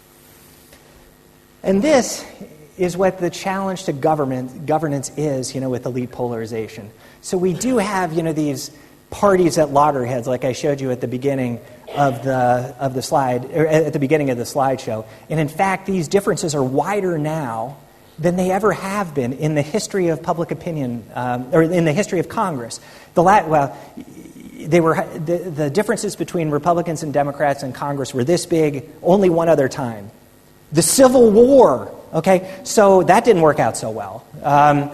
And this is what the challenge to government governance is, you know, with elite polarization. So we do have, you know, these parties at loggerheads, like I showed you at the beginning of the of the slide, or at the beginning of the slideshow. And in fact, these differences are wider now than they ever have been in the history of public opinion, um, or in the history of Congress. The la- well. They were the, the differences between Republicans and Democrats in Congress were this big only one other time. The Civil War, okay? So that didn't work out so well. Um,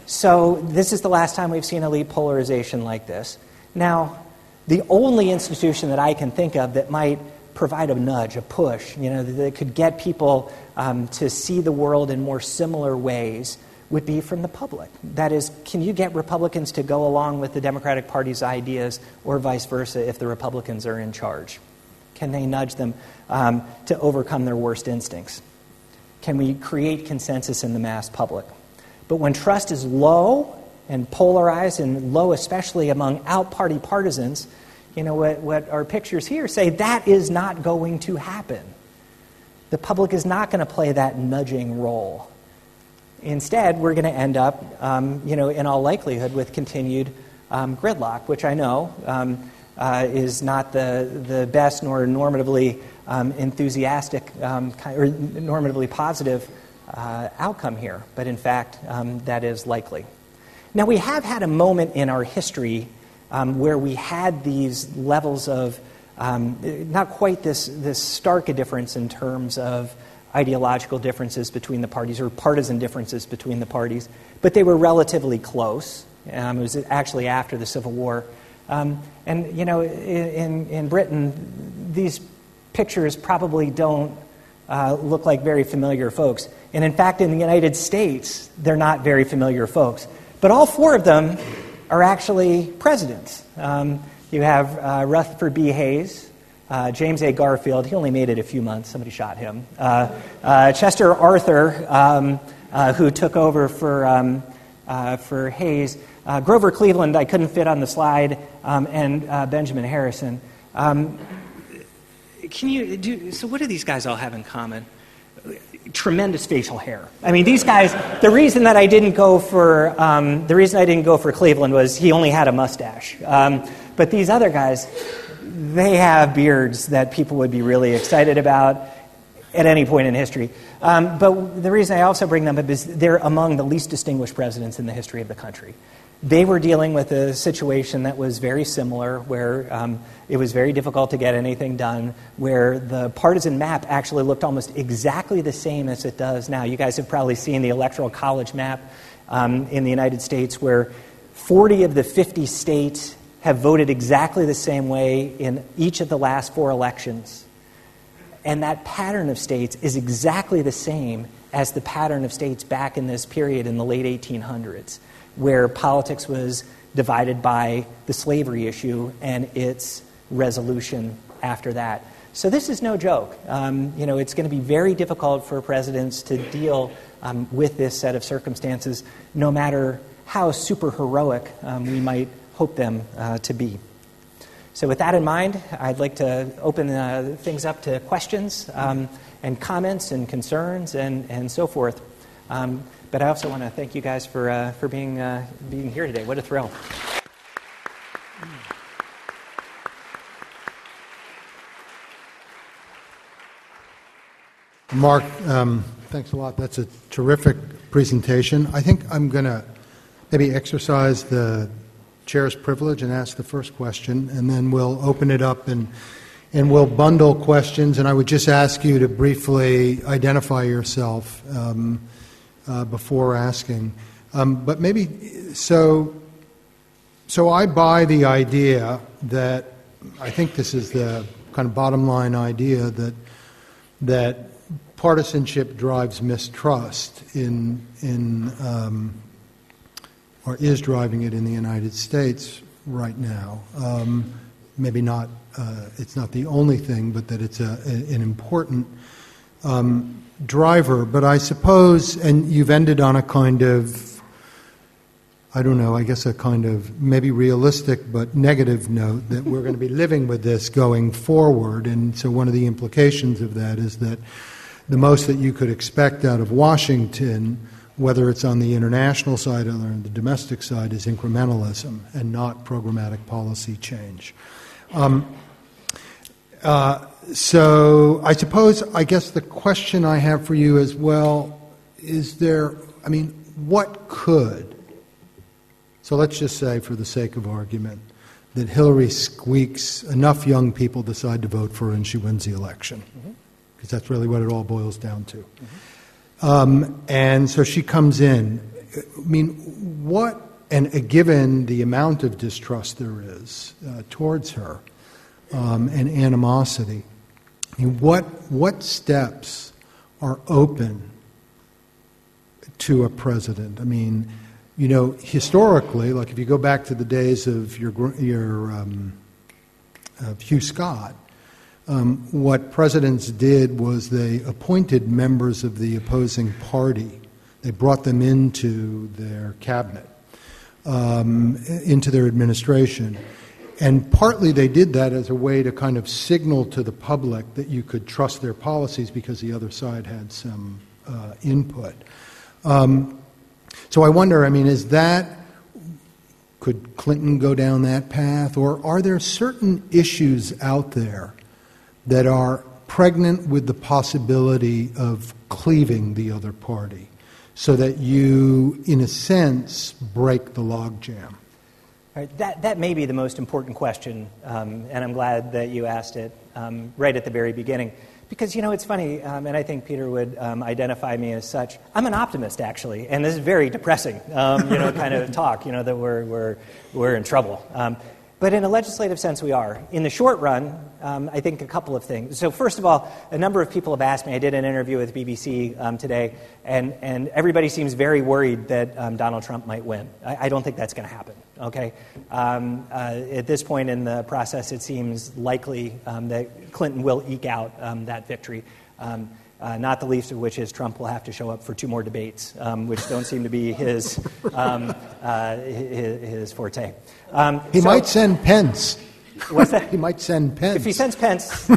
so this is the last time we've seen elite polarization like this. Now, the only institution that I can think of that might provide a nudge, a push, you know, that could get people um, to see the world in more similar ways would be from the public. That is, can you get Republicans to go along with the Democratic Party's ideas or vice versa if the Republicans are in charge? Can they nudge them um, to overcome their worst instincts? Can we create consensus in the mass public? But when trust is low and polarized, and low especially among out-party partisans, you know, what, what our pictures here say, that is not going to happen. The public is not going to play that nudging role. Instead, we're going to end up, um, you know, in all likelihood, with continued um, gridlock, which I know um, uh, is not the the best nor normatively um, enthusiastic um, or normatively positive uh, outcome here. But in fact, um, that is likely. Now, we have had a moment in our history um, where we had these levels of um, not quite this this stark a difference in terms of ideological differences between the parties or partisan differences between the parties, but they were relatively close. Um, it was actually after the Civil War. Um, and, you know, in, in Britain, these pictures probably don't uh, look like very familiar folks. And in fact, in the United States, they're not very familiar folks. But all four of them are actually presidents. Um, you have uh, Rutherford B. Hayes, Uh, James A. Garfield, he only made it a few months. Somebody shot him. Uh, uh, Chester Arthur, um, uh, who took over for um, uh, for Hayes. Uh, Grover Cleveland, I couldn't fit on the slide, um, and uh, Benjamin Harrison. Um, can you do? So, what do these guys all have in common? Tremendous facial hair. I mean, these guys. The reason that I didn't go for um, the reason I didn't go for Cleveland was he only had a mustache. Um, but these other guys, they have beards that people would be really excited about at any point in history. Um, but the reason I also bring them up is they're among the least distinguished presidents in the history of the country. They were dealing with a situation that was very similar, where um, it was very difficult to get anything done, where the partisan map actually looked almost exactly the same as it does now. You guys have probably seen the Electoral College map um, in the United States, where forty of the fifty states have voted exactly the same way in each of the last four elections. And that pattern of states is exactly the same as the pattern of states back in this period in the late eighteen hundreds, where politics was divided by the slavery issue and its resolution after that. So this is no joke. Um, you know, it's going to be very difficult for presidents to deal um, with this set of circumstances, no matter how super heroic um, we might hope them uh, to be. So with that in mind, I'd like to open uh, things up to questions um, and comments and concerns and, and so forth. Um, But I also want to thank you guys for uh, for being uh, being here today. What a thrill! Mark, um, thanks a lot. That's a terrific presentation. I think I'm going to maybe exercise the chair's privilege and ask the first question, and then we'll open it up and and we'll bundle questions. And I would just ask you to briefly identify yourself Um, Uh, before asking. Um, but maybe, so so I buy the idea that, I think this is the kind of bottom line idea, that that partisanship drives mistrust in, in um, or is driving it in the United States right now. Um, maybe not, uh, it's not the only thing, but that it's a, a, an important um driver. But I suppose, and you've ended on a kind of, I don't know, I guess a kind of maybe realistic but negative note, that we're going to be living with this going forward. And so one of the implications of that is that the most that you could expect out of Washington, whether it's on the international side or on the domestic side, is incrementalism and not programmatic policy change. Um, uh, So I suppose, I guess the question I have for you is, well, is there, I mean, what could, so let's just say for the sake of argument, that Hillary squeaks, enough young people decide to vote for her and she wins the election, because mm-hmm. that's really what it all boils down to. Mm-hmm. Um, and so she comes in. I mean, what, and uh, given the amount of distrust there is uh, towards her um, and animosity, I mean, what what steps are open to a president? I mean, you know, historically, like if you go back to the days of your your um, of Hugh Scott, um, what presidents did was they appointed members of the opposing party. They brought them into their cabinet, um, into their administration. And partly they did that as a way to kind of signal to the public that you could trust their policies because the other side had some uh, input. Um, so I wonder, I mean, is that, could Clinton go down that path? Or are there certain issues out there that are pregnant with the possibility of cleaving the other party so that you, in a sense, break the logjam? All right, that, that may be the most important question, um, and I'm glad that you asked it um, right at the very beginning. Because, you know, it's funny, um, and I think Peter would um, identify me as such. I'm an optimist, actually, and this is very depressing, um, you know, kind of talk, you know, that we're, we're, we're in trouble. Um, but in a legislative sense, we are. In the short run, um, I think a couple of things. So first of all, a number of people have asked me, I did an interview with B B C um, today, and, and everybody seems very worried that um, Donald Trump might win. I, I don't think that's going to happen. Okay. Um, uh, at this point in the process, it seems likely um, that Clinton will eke out um, that victory, um, uh, not the least of which is Trump will have to show up for two more debates, um, which don't seem to be his um, uh, his, his forte. Um, he so, might send Pence. What's that? He might send Pence. If he sends Pence,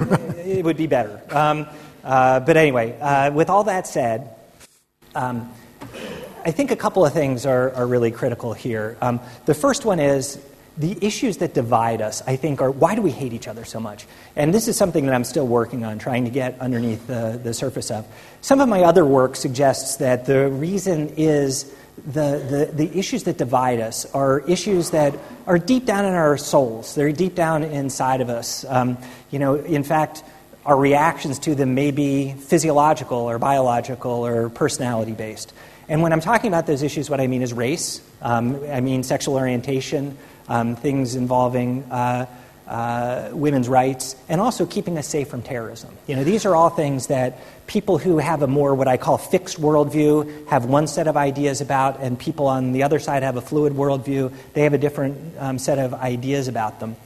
it would be better. Um, uh, but anyway, uh, with all that said, um, I think a couple of things are, are really critical here. Um, the first one is the issues that divide us, I think, are why do we hate each other so much? And this is something that I'm still working on, trying to get underneath the, the surface of. Some of my other work suggests that the reason is the, the, the issues that divide us are issues that are deep down in our souls. They're deep down inside of us. Um, you know, in fact, our reactions to them may be physiological or biological or personality-based. And when I'm talking about those issues, what I mean is race. Um, I mean sexual orientation, um, things involving uh, uh, women's rights, and also keeping us safe from terrorism. You know, these are all things that people who have a more what I call fixed worldview have one set of ideas about, and people on the other side have a fluid worldview. They have a different um, set of ideas about them.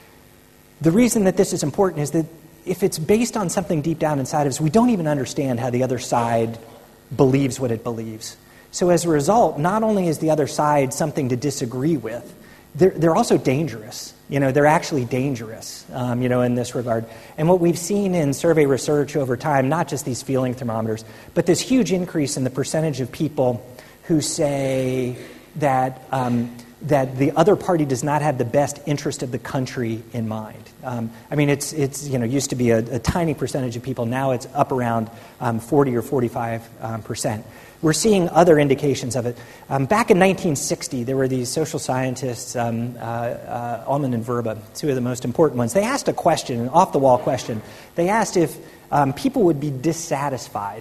The reason that this is important is that if it's based on something deep down inside of us, we don't even understand how the other side believes what it believes. So as a result, not only is the other side something to disagree with, they're, they're also dangerous. You know, they're actually dangerous, um, you know, in this regard. And what we've seen in survey research over time, not just these feeling thermometers, but this huge increase in the percentage of people who say that um, that the other party does not have the best interest of the country in mind. Um, I mean, it's it's you know used to be a, a tiny percentage of people. Now it's up around um, forty or forty-five um, percent. We're seeing other indications of it. Um, back in nineteen sixty, there were these social scientists, um, uh, uh, Ullman and Verba, two of the most important ones. They asked a question, an off-the-wall question. They asked if um, people would be dissatisfied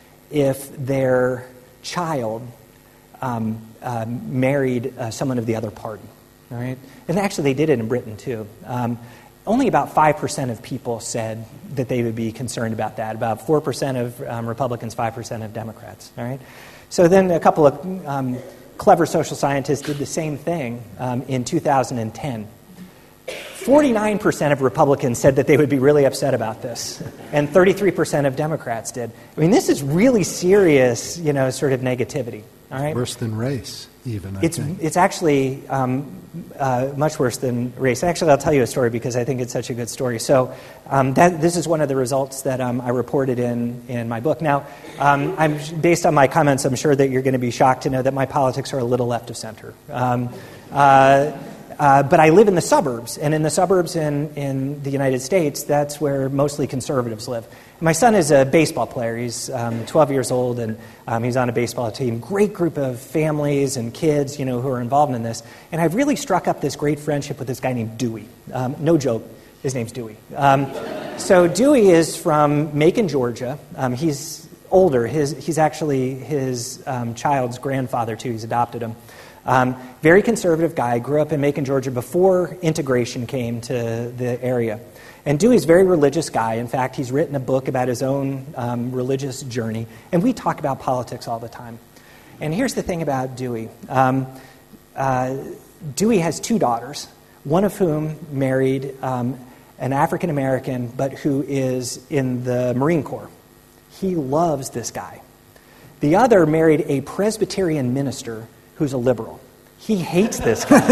if their child um, uh, married uh, someone of the other party. All right, and actually they did it in Britain too. Um, Only about five percent of people said that they would be concerned about that. About four percent of um, Republicans, five percent of Democrats. All right. So then a couple of um, clever social scientists did the same thing um, in two thousand ten. forty-nine percent of Republicans said that they would be really upset about this, and thirty-three percent of Democrats did. I mean, this is really serious, you know, sort of negativity. All right. Worse than race, even, I it's, think. It's actually um, uh, much worse than race. Actually, I'll tell you a story because I think it's such a good story. So um, that, this is one of the results that um, I reported in, in my book. Now, um, I'm, based on my comments, I'm sure that you're going to be shocked to know that my politics are a little left of center. Um, uh, Uh, but I live in the suburbs, and in the suburbs in, in the United States, that's where mostly conservatives live. My son is a baseball player. He's um, twelve years old, and um, he's on a baseball team. Great group of families and kids, you know, who are involved in this. And I've really struck up this great friendship with this guy named Dewey. Um, no joke, his name's Dewey. Um, so Dewey is from Macon, Georgia. Um, he's older. His, he's actually his um, child's grandfather, too. He's adopted him. Um, very conservative guy, grew up in Macon, Georgia before integration came to the area. And Dewey's a very religious guy. In fact, he's written a book about his own um, religious journey. And we talk about politics all the time. And here's the thing about Dewey. Um, uh, Dewey has two daughters, one of whom married um, an African-American, but who is in the Marine Corps. He loves this guy. The other married a Presbyterian minister who's a liberal. He hates this guy.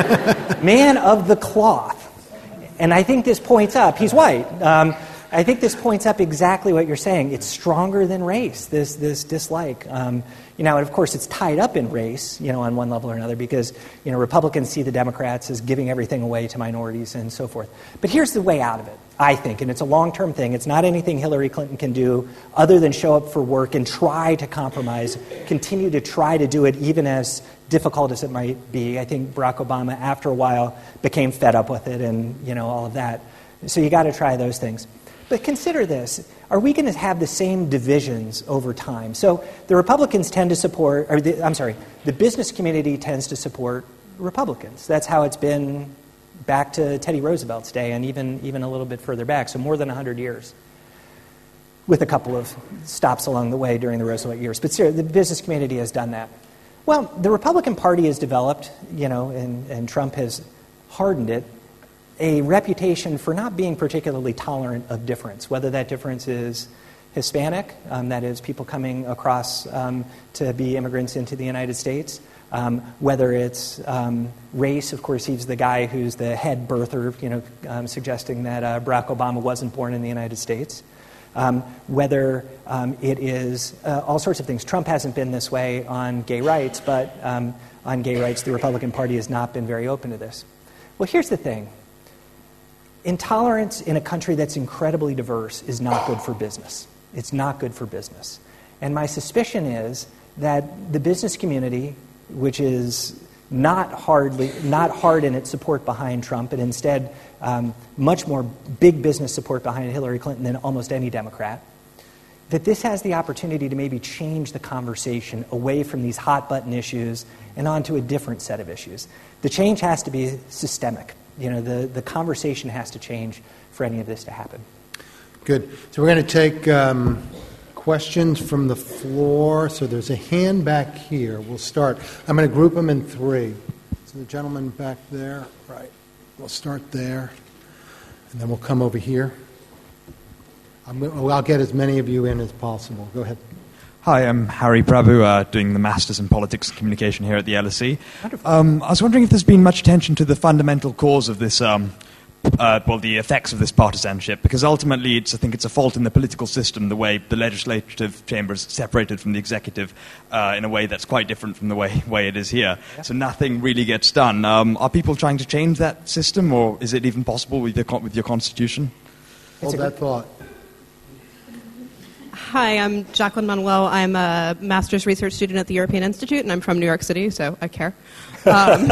Man of the cloth. And I think this points up, he's white. Um, I think this points up exactly what you're saying. It's stronger than race, this this dislike. Um, you know, and of course it's tied up in race, you know, on one level or another, because, you know, Republicans see the Democrats as giving everything away to minorities and so forth. But here's the way out of it, I think, and it's a long-term thing. It's not anything Hillary Clinton can do other than show up for work and try to compromise, continue to try to do it even as difficult as it might be. I think Barack Obama, after a while, became fed up with it and, you know, all of that. So you got to try those things. But consider this. Are we going to have the same divisions over time? So the Republicans tend to support, or the, I'm sorry, the business community tends to support Republicans. That's how it's been back to Teddy Roosevelt's day and even, even a little bit further back, so more than one hundred years, with a couple of stops along the way during the Roosevelt years. But seriously, the business community has done that. Well, the Republican Party has developed, you know, and, and Trump has hardened it, a reputation for not being particularly tolerant of difference, whether that difference is Hispanic, um, that is, people coming across um, to be immigrants into the United States. Um, whether it's um, race, of course, he's the guy who's the head birther, you know, um, suggesting that uh, Barack Obama wasn't born in the United States. Um, whether um, it is uh, all sorts of things. Trump hasn't been this way on gay rights, but um, on gay rights, the Republican Party has not been very open to this. Well, here's the thing. Intolerance in a country that's incredibly diverse is not good for business. It's not good for business. And my suspicion is that the business community, which is not hardly not hard in its support behind Trump, and instead um, much more big business support behind Hillary Clinton than almost any Democrat, that this has the opportunity to maybe change the conversation away from these hot-button issues and onto a different set of issues. The change has to be systemic. You know, the, the conversation has to change for any of this to happen. Good. So we're going to take um, questions from the floor. So there's a hand back here. We'll start. I'm going to group them in three. So the gentleman back there, right. We'll start there, and then we'll come over here. I'm, I'll get as many of you in as possible. Go ahead. Hi, I'm Harry Prabhu, uh, doing the Masters in Politics and Communication here at the L S E. Um, I was wondering if there's been much attention to the fundamental cause of this, um, uh, well, the effects of this partisanship, because ultimately it's, I think it's a fault in the political system, the way the legislative chamber is separated from the executive uh, in a way that's quite different from the way, way it is here. Yeah. So nothing really gets done. Um, are people trying to change that system, or is it even possible with your, with your constitution? Hold that thought. Hi, I'm Jacqueline Manuel. I'm a master's research student at the European Institute, and I'm from New York City, so I care. Um,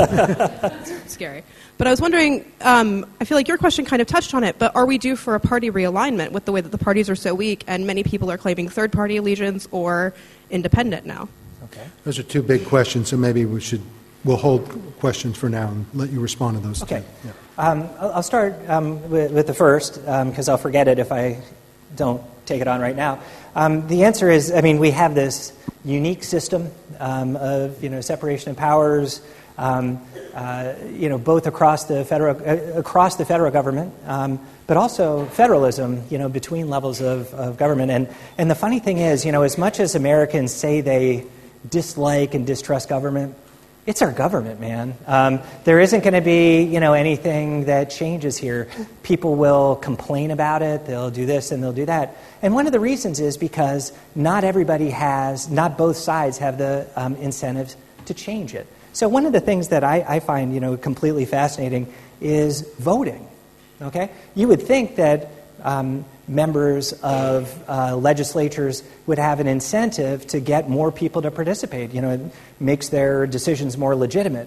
scary. But I was wondering, um, I feel like your question kind of touched on it, but are we due for a party realignment with the way that the parties are so weak, and many people are claiming third-party allegiance or independent now? Okay. Those are two big questions, so maybe we should, we'll hold questions for now and let you respond to those okay. two. Yeah. Um, I'll start um, with, with the first, because um, I'll forget it if I don't take it on right now. Um, the answer is, I mean, we have this unique system um, of, you know, separation of powers, um, uh, you know, both across the federal uh, across the federal government, um, but also federalism, you know, between levels of, of government. And and the funny thing is, you know, as much as Americans say they dislike and distrust government, it's our government, man. Um, there isn't going to be, you know, anything that changes here. People will complain about it. They'll do this and they'll do that. And one of the reasons is because not everybody has, not both sides have the um, incentives to change it. So one of the things that I, I find, you know, completely fascinating is voting. Okay, you would think that um, members of uh, legislatures would have an incentive to get more people to participate. You know, it makes their decisions more legitimate.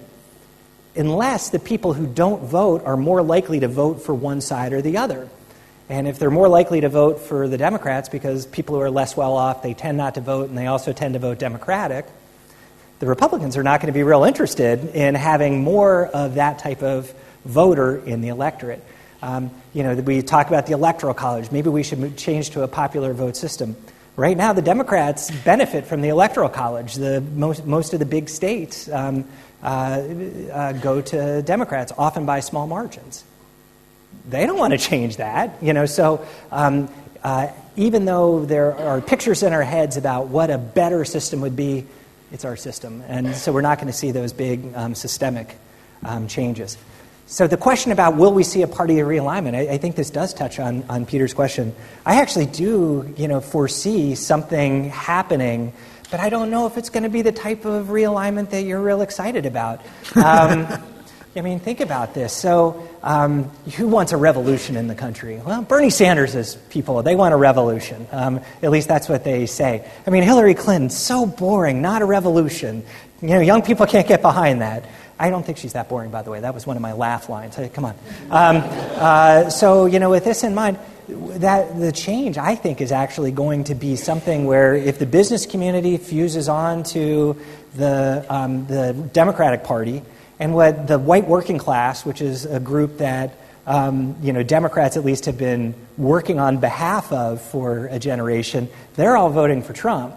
Unless the people who don't vote are more likely to vote for one side or the other. And if they're more likely to vote for the Democrats because people who are less well off, they tend not to vote, and they also tend to vote Democratic, the Republicans are not going to be real interested in having more of that type of voter in the electorate. Um, you know, we talk about the Electoral College. Maybe we should change to a popular vote system. Right now, the Democrats benefit from the Electoral College. The most, most of the big states um, uh, uh, go to Democrats, often by small margins. They don't want to change that, you know. So um, uh, even though there are pictures in our heads about what a better system would be, it's our system, and so we're not going to see those big um, systemic um, changes. So the question about will we see a party realignment, I, I think this does touch on, on Peter's question. I actually do, you know, foresee something happening, but I don't know if it's going to be the type of realignment that you're real excited about. Um, I mean, think about this. So um, who wants a revolution in the country? Well, Bernie Sanders' people, they want a revolution. Um, at least that's what they say. I mean, Hillary Clinton, so boring, not a revolution. You know, young people can't get behind that. I don't think she's that boring, by the way. That was one of my laugh lines. Hey, come on. Um, uh, so, you know, with this in mind, that the change, I think, is actually going to be something where if the business community fuses on to the um, the Democratic Party, and what the white working class, which is a group that um, you know Democrats at least have been working on behalf of for a generation, they're all voting for Trump.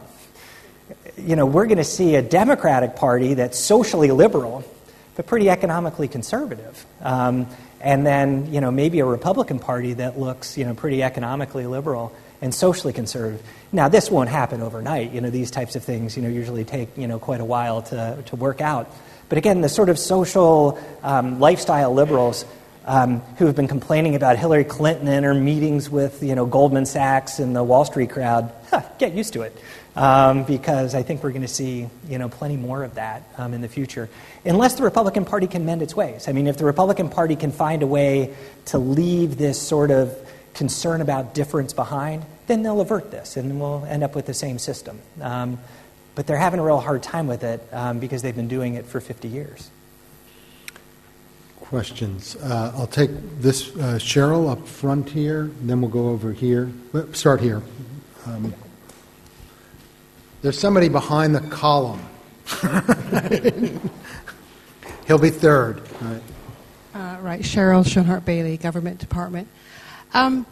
You know, we're going to see a Democratic Party that's socially liberal, but pretty economically conservative. Um, and then, you know, maybe a Republican Party that looks, you know, pretty economically liberal and socially conservative. Now, this won't happen overnight. You know, these types of things, you know, usually take, you know, quite a while to, to work out. But again, the sort of social um, lifestyle liberals um, who have been complaining about Hillary Clinton and her meetings with, you know, Goldman Sachs and the Wall Street crowd, huh, get used to it. Um, because I think we're going to see, you know, plenty more of that um, in the future. Unless the Republican Party can mend its ways. I mean, if the Republican Party can find a way to leave this sort of concern about difference behind, then they'll avert this, and we'll end up with the same system. Um, but they're having a real hard time with it um, because they've been doing it for fifty years. Questions? Uh, I'll take this, uh, Cheryl, up front here, and then we'll go over here. Well, start here. Um, there's somebody behind the column. He'll be third. Right. Uh, right, Cheryl Schoenhart Bailey, Government Department. Um,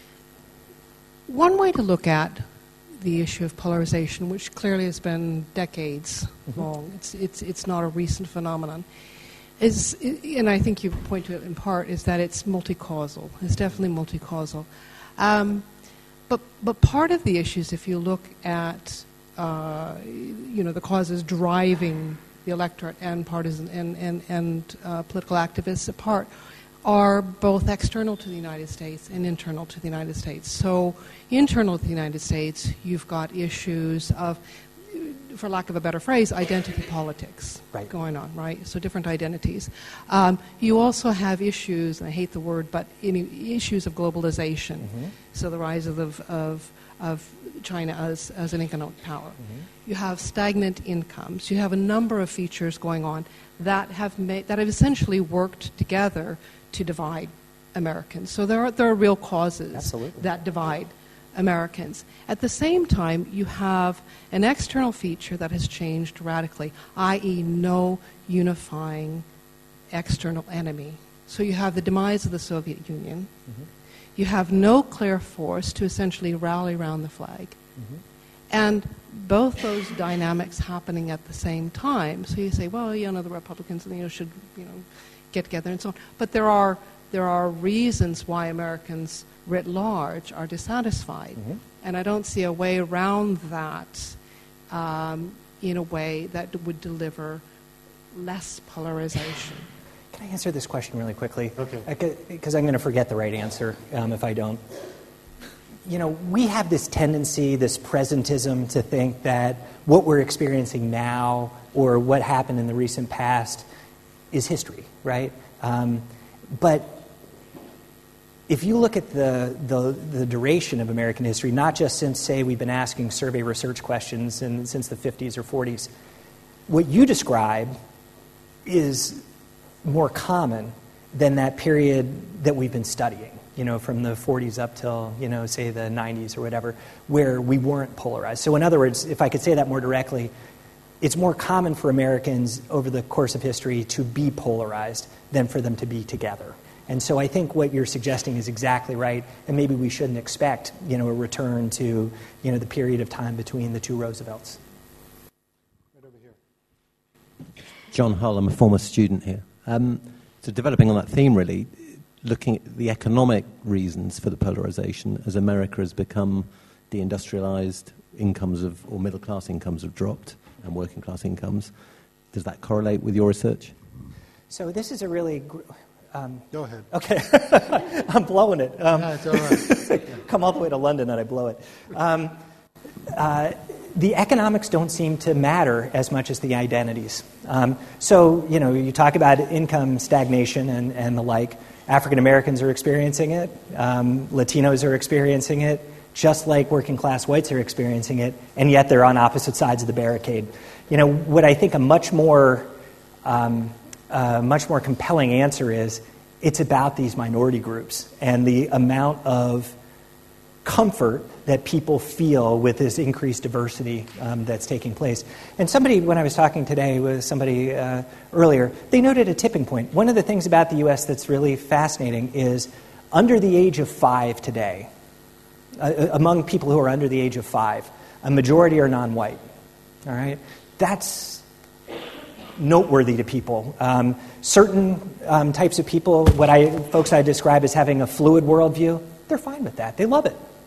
one way to look at the issue of polarization, which clearly has been decades mm-hmm. long, it's, it's, it's not a recent phenomenon, is, and I think you point to it in part, is that it's multi-causal. It's definitely multi-causal. Um, but, but part of the issues, if you look at uh, you know, the causes driving the electorate and partisan and, and, and uh, political activists apart, are both external to the United States and internal to the United States. So internal to the United States, you've got issues of, for lack of a better phrase, identity politics right. going on, right? So different identities. Um, you also have issues, and I hate the word, but any issues of globalization. Mm-hmm. So the rise of, of, of China as, as an economic power. Mm-hmm. You have stagnant incomes. You have a number of features going on that have made, that have essentially worked together to divide Americans. So there are, there are real causes Absolutely. that divide Americans. At the same time, you have an external feature that has changed radically, that is no unifying external enemy. So you have the demise of the Soviet Union. Mm-hmm. You have no clear force to essentially rally around the flag. Mm-hmm. And both those dynamics happening at the same time. So you say, well, you know, the Republicans you know, should, you know, get together and so on. But there are there are reasons why Americans writ large are dissatisfied. Mm-hmm. And I don't see a way around that um, in a way that would deliver less polarization. Can I answer this question really quickly? Okay. Because I'm going to forget the right answer um, if I don't. You know, we have this tendency, this presentism, to think that what we're experiencing now or what happened in the recent past is history, right? Um, but if you look at the, the the duration of American history, not just since, say, we've been asking survey research questions in, since the fifties or forties, what you describe is more common than that period that we've been studying, you know, from the forties up till, you know, say the nineties or whatever, where we weren't polarized. So in other words, if I could say that more directly, it's more common for Americans over the course of history to be polarized than for them to be together. And so I think what you're suggesting is exactly right, and maybe we shouldn't expect, you know, a return to, you know, the period of time between the two Roosevelts. Right over here. John Hull, I'm a former student here. Um, so developing on that theme, really, looking at the economic reasons for the polarization as America has become deindustrialized, incomes of, or middle-class incomes have dropped, and working-class incomes. Does that correlate with your research? So this is a really... Gr- um, Go ahead. Okay. I'm blowing it. Um, no, it's all right. Come all the way to London and I blow it. Um, uh, the economics don't seem to matter as much as the identities. Um, so, you know, you talk about income stagnation and, and the like. African Americans are experiencing it. Um, Latinos are experiencing it, just like working class whites are experiencing it, and yet they're on opposite sides of the barricade. You know, what I think a much more, um, uh, much more compelling answer is, it's about these minority groups and the amount of comfort that people feel with this increased diversity um, that's taking place. And somebody, when I was talking today with somebody uh, earlier, they noted a tipping point. One of the things about the U S that's really fascinating is under the age of five today, uh, among people who are under the age of five, a majority are non-white. All right? That's noteworthy to people. Um, certain um, types of people, what I folks I describe as having a fluid worldview, they're fine with that. They love it.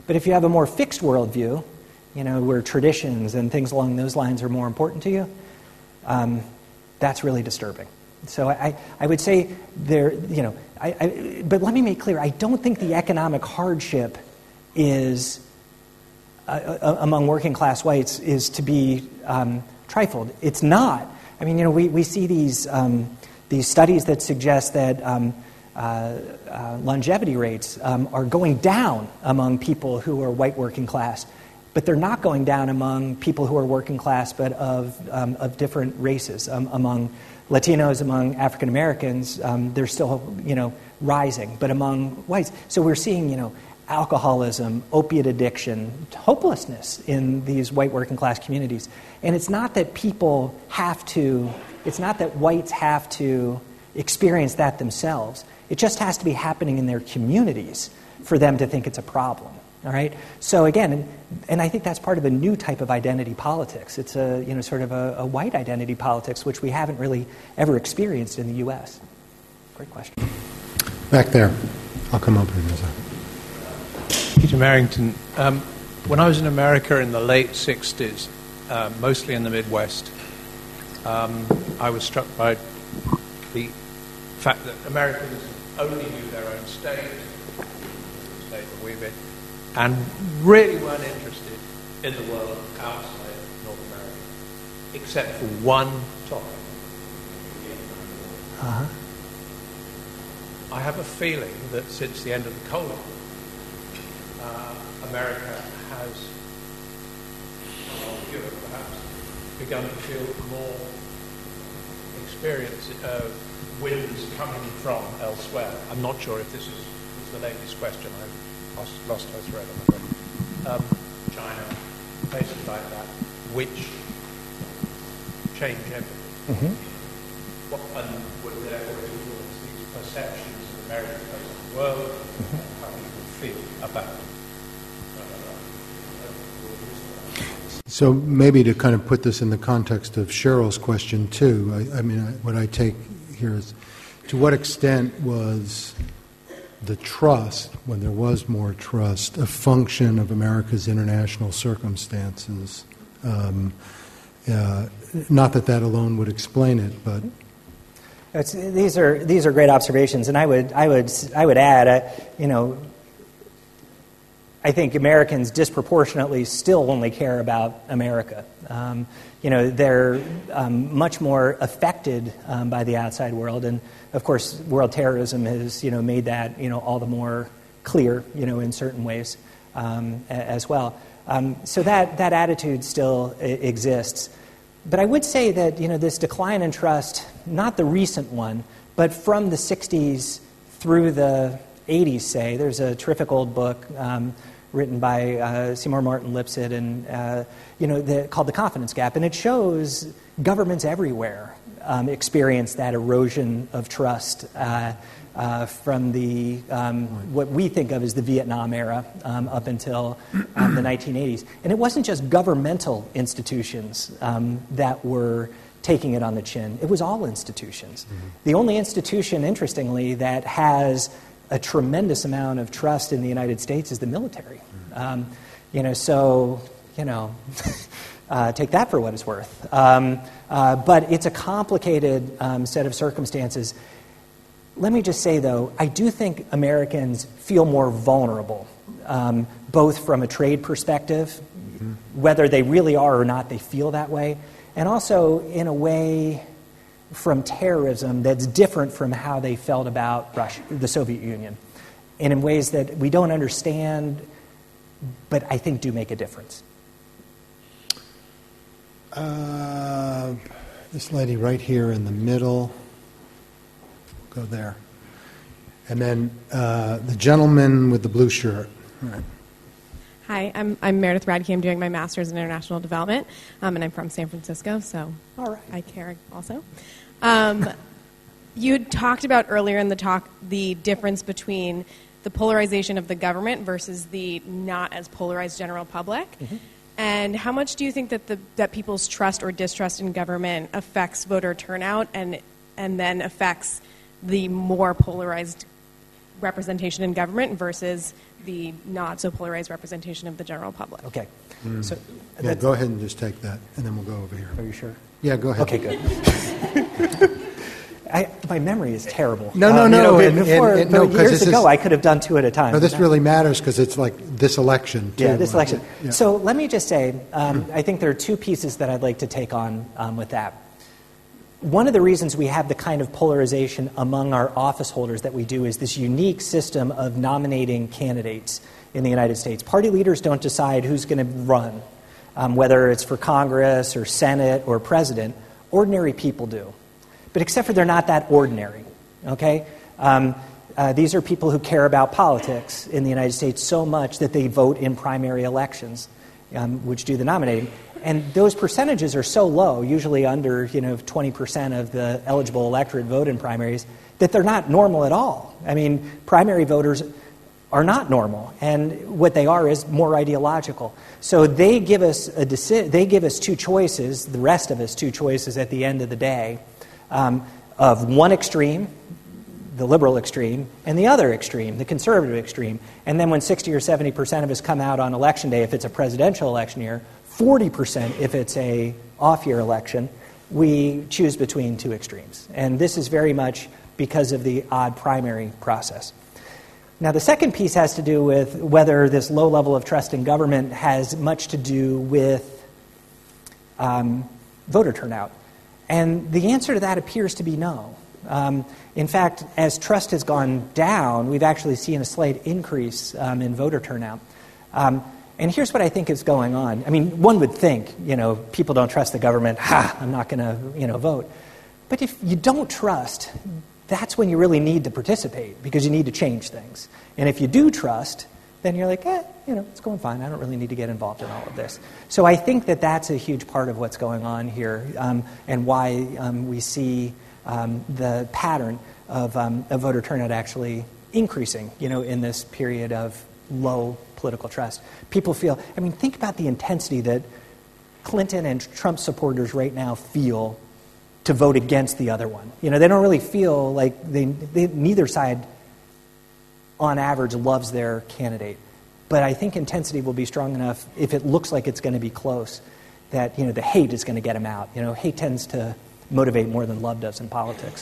But if you have a more fixed worldview, you know, where traditions and things along those lines are more important to you, um, that's really disturbing. So I, I would say there, you know, I, I, but let me make clear, I don't think the economic hardship is, uh, uh, among working class whites, is to be um, trifled. It's not. I mean, you know, we, we see these, um, these studies that suggest that um, uh, uh, longevity rates um, are going down among people who are white working class, but they're not going down among people who are working class but of, um, of different races, um, among Latinos, among African Americans, um, they're still, you know, rising, but among whites. So we're seeing, you know, alcoholism, opiate addiction, hopelessness in these white working class communities. And it's not that people have to, it's not that whites have to experience that themselves. It just has to be happening in their communities for them to think it's a problem. All right. So again, and, and I think that's part of a new type of identity politics. It's a, you know, sort of a, a white identity politics, which we haven't really ever experienced in the U S. Great question. Back there. I'll come over here in a second. Peter Merrington. Um, when I was in America in the late sixties, uh, mostly in the Midwest, um, I was struck by the fact that Americans only knew their own state, the state that we've been, and really weren't interested in the world outside North America, except for one topic. Uh-huh. I have a feeling that since the end of the Cold War, uh, America has, well, Europe perhaps, begun to feel more experience of winds coming from elsewhere. I'm not sure if this is, is the latest question. I've lost, lost her thread, I'm afraid. Um, China, places like that, which change everything. Mm-hmm. What, and would therefore influence these perceptions of American place in the world, mm-hmm. and how people feel about it. So maybe to kind of put this in the context of Cheryl's question too, I, I mean, I, what I take here is, to what extent was the trust, when there was more trust, a function of America's international circumstances? Um, uh, not that that alone would explain it, but it's, these are these are great observations, and I would I would I would add, uh, you know. I think Americans disproportionately still only care about America. Um, you know, they're um, much more affected um, by the outside world, and of course, world terrorism has, you know, made that, you know, all the more clear, you know, in certain ways um, as well. Um, so that that attitude still I- exists. But I would say that, you know, this decline in trust, not the recent one, but from the sixties through the eighties, say, there's a terrific old book um, written by uh, Seymour Martin Lipset, and uh, you know, the, called The Confidence Gap, and it shows governments everywhere um, experience that erosion of trust uh, uh, from the um, what we think of as the Vietnam era um, up until um, the nineteen eighties, and it wasn't just governmental institutions um, that were taking it on the chin; it was all institutions. Mm-hmm. The only institution, interestingly, that has a tremendous amount of trust in the United States is the military. Um, you know, so, you know, uh, take that for what it's worth. Um, uh, but it's a complicated um, set of circumstances. Let me just say, though, I do think Americans feel more vulnerable, um, both from a trade perspective, mm-hmm. whether they really are or not, they feel that way, and also in a way from terrorism that's different from how they felt about Russia, the Soviet Union, and in ways that we don't understand, but I think do make a difference. Uh, this lady right here in the middle, go there. And then uh, the gentleman with the blue shirt. All right. Hi, I'm, I'm Meredith Radke. I'm doing my master's in international development, um, and I'm from San Francisco, so all right. I care also. Um, you talked about earlier in the talk the difference between the polarization of the government versus the not as polarized general public. Mm-hmm. And how much do you think that the that people's trust or distrust in government affects voter turnout and and then affects the more polarized representation in government versus the not so polarized representation of the general public. Okay. Mm. So, yeah, go ahead and just take that, and then we'll go over here. Are you sure? Yeah, go ahead. Okay, good. I, my memory is terrible. No, no, um, no. You know, and, before, and, and, no, years this ago, is, I could have done two at a time. No, this really matters because it's like this election, too. Yeah, this election. Yeah. So let me just say, um, I think there are two pieces that I'd like to take on um, with that. One of the reasons we have the kind of polarization among our office holders that we do is this unique system of nominating candidates in the United States. Party leaders don't decide who's going to run, um, whether it's for Congress or Senate or president. Ordinary people do. But except for they're not that ordinary, okay? Um, uh, these are people who care about politics in the United States so much that they vote in primary elections, um, which do the nominating. And those percentages are so low, usually under you know twenty percent of the eligible electorate vote in primaries, that they're not normal at all. I mean, primary voters are not normal, and what they are is more ideological. So they give us a deci- they give us two choices, the rest of us two choices at the end of the day, um, of one extreme, the liberal extreme, and the other extreme, the conservative extreme. And then when sixty or seventy percent of us come out on election day, if it's a presidential election year, forty percent if it's a off-year election, we choose between two extremes. And this is very much because of the odd primary process. Now, the second piece has to do with whether this low level of trust in government has much to do with um, voter turnout. And the answer to that appears to be no. Um, in fact, as trust has gone down, we've actually seen a slight increase um, in voter turnout. Um, and here's what I think is going on. I mean, one would think, you know, people don't trust the government, ha, I'm not going to, you know, vote. But if you don't trust, that's when you really need to participate because you need to change things. And if you do trust, then you're like, eh, you know, it's going fine. I don't really need to get involved in all of this. So I think that that's a huge part of what's going on here um, and why um, we see um, the pattern of, um, of voter turnout actually increasing, you know, in this period of low political trust. People feel, I mean, think about the intensity that Clinton and Trump supporters right now feel to vote against the other one. You know, they don't really feel like they, they neither side on average loves their candidate. But I think intensity will be strong enough if it looks like it's going to be close that, you know, the hate is going to get them out. You know, hate tends to motivate more than love does in politics.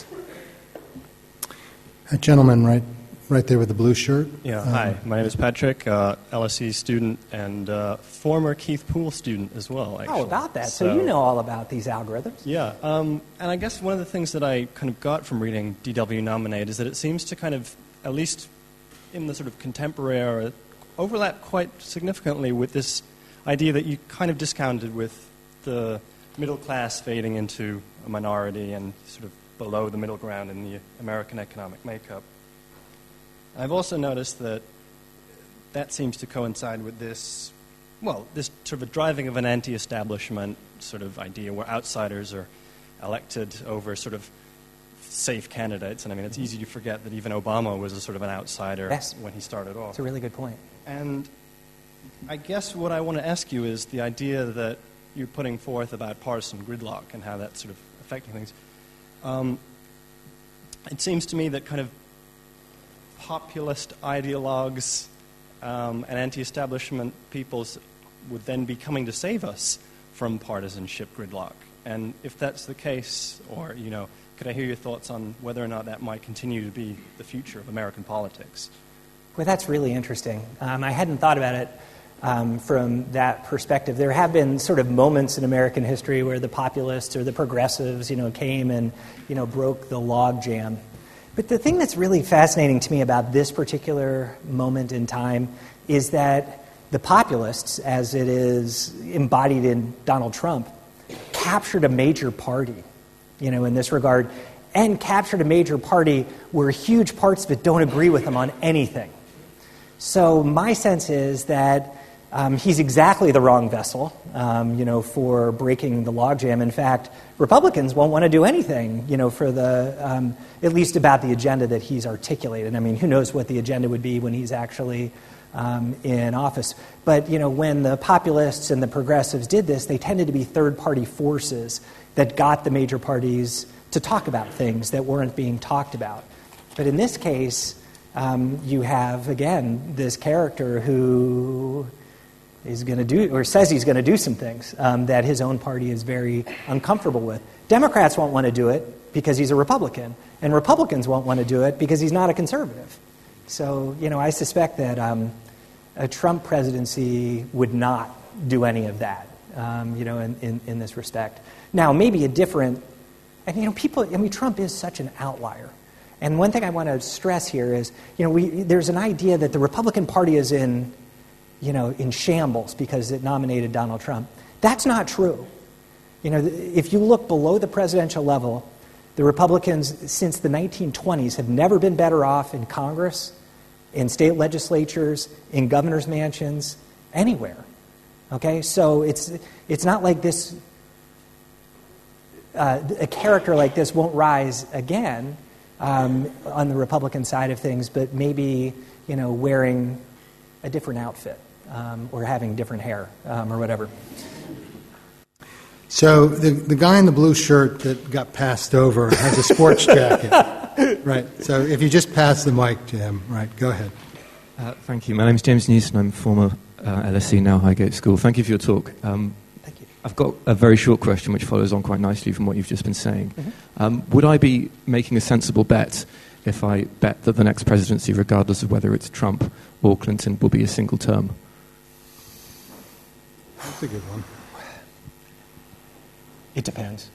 A gentleman right right there with the blue shirt. Yeah, um, hi. My name is Patrick, uh, L S E student and uh, former Keith Poole student as well, actually. Oh, about that. So, so you know all about these algorithms. Yeah. Um, and I guess one of the things that I kind of got from reading D W Nominate is that it seems to kind of, at least in the sort of contemporary era, overlap quite significantly with this idea that you kind of discounted with the middle class fading into a minority and sort of below the middle ground in the American economic makeup. I've also noticed that that seems to coincide with this, well, this sort of driving of an anti-establishment sort of idea where outsiders are elected over sort of safe candidates. And I mean, it's easy to forget that even Obama was a sort of an outsider yes. when he started off. That's a really good point. And I guess what I want to ask you is the idea that you're putting forth about partisan gridlock and how that's sort of affecting things. Um, it seems to me that kind of populist ideologues um, and anti-establishment peoples would then be coming to save us from partisanship gridlock. And if that's the case, or, you know, could I hear your thoughts on whether or not that might continue to be the future of American politics? Well, that's really interesting. Um, I hadn't thought about it um, from that perspective. There have been sort of moments in American history where the populists or the progressives, you know, came and, you know, broke the logjam. But the thing that's really fascinating to me about this particular moment in time is that the populists, as it is embodied in Donald Trump, captured a major party, you know, in this regard, and captured a major party where huge parts of it don't agree with him on anything. So my sense is that um, he's exactly the wrong vessel, um, you know, for breaking the logjam. In fact, Republicans won't want to do anything, you know, for the, um, at least about the agenda that he's articulated. I mean, who knows what the agenda would be when he's actually um, in office. But, you know, when the populists and the progressives did this, they tended to be third-party forces that got the major parties to talk about things that weren't being talked about. But in this case, um, you have, again, this character who is going to do, or says he's going to do some things um, that his own party is very uncomfortable with. Democrats won't want to do it because he's a Republican, and Republicans won't want to do it because he's not a conservative. So, you know, I suspect that um, a Trump presidency would not do any of that, um, you know, in, in, in this respect. Now, maybe a different, and, you know, people, I mean, Trump is such an outlier. And one thing I want to stress here is, you know, we, there's an idea that the Republican Party is in, you know, in shambles because it nominated Donald Trump. That's not true. You know, if you look below the presidential level, the Republicans since the nineteen twenties have never been better off in Congress, in state legislatures, in governor's mansions, anywhere. Okay, so it's it's not like this. Uh, a character like this won't rise again um, on the Republican side of things, but maybe, you know, wearing a different outfit um, or having different hair um, or whatever. So the the guy in the blue shirt that got passed over has a sports jacket, right? So if you just pass the mic to him, right? Go ahead. Uh, thank you. My name is James Newson. I'm former uh, L S E, now Highgate School. Thank you for your talk. Um, Thank you. I've got a very short question which follows on quite nicely from what you've just been saying. Mm-hmm. Um, would I be making a sensible bet if I bet that the next presidency, regardless of whether it's Trump or Clinton, will be a single term? That's a good one. It depends.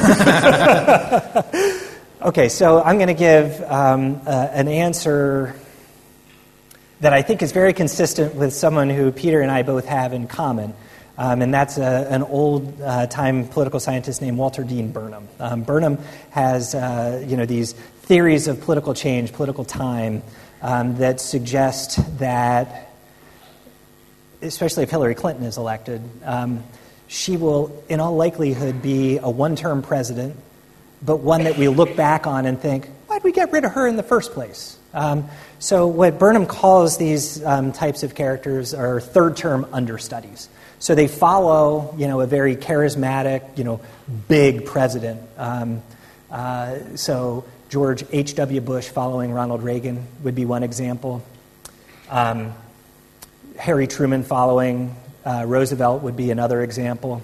Okay, so I'm going to give um, uh, an answer that I think is very consistent with someone who Peter and I both have in common, um, and that's a, an old-time uh, political scientist named Walter Dean Burnham. Um, Burnham has, uh, you know, these theories of political change, political time, um, that suggest that, especially if Hillary Clinton is elected, um, she will, in all likelihood, be a one-term president, but one that we look back on and think, why'd we get rid of her in the first place? Um, so what Burnham calls these um, types of characters are third-term understudies. So they follow, you know, a very charismatic, you know, big president. Um, uh, so George H W Bush following Ronald Reagan would be one example. Um, Harry Truman following Uh, Roosevelt would be another example.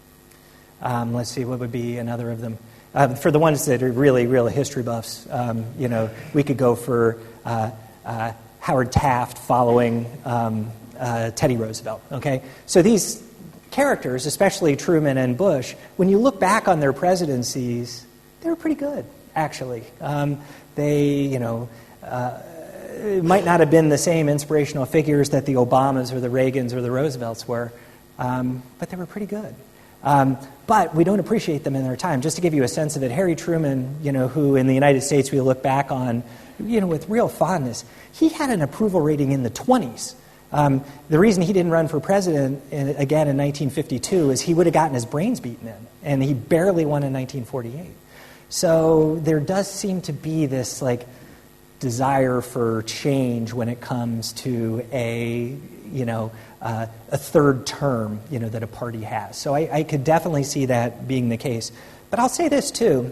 Um, let's see, what would be another of them? Uh, for the ones that are really, really history buffs, um, you know, we could go for uh, uh, Howard Taft following um, uh, Teddy Roosevelt, okay? So these characters, especially Truman and Bush, when you look back on their presidencies, they were pretty good, actually. Um, they, you know... Uh, It might not have been the same inspirational figures that the Obamas or the Reagans or the Roosevelts were, um, but they were pretty good. Um, but we don't appreciate them in their time. Just to give you a sense of it, Harry Truman, you know, who in the United States we look back on, you know, with real fondness, he had an approval rating in the twenties. Um, the reason he didn't run for president in, again in nineteen fifty-two is he would have gotten his brains beaten in, and he barely won in nineteen forty-eight. So there does seem to be this, like, desire for change when it comes to a, you know, uh, a third term, you know, that a party has. So I, I could definitely see that being the case. But I'll say this, too.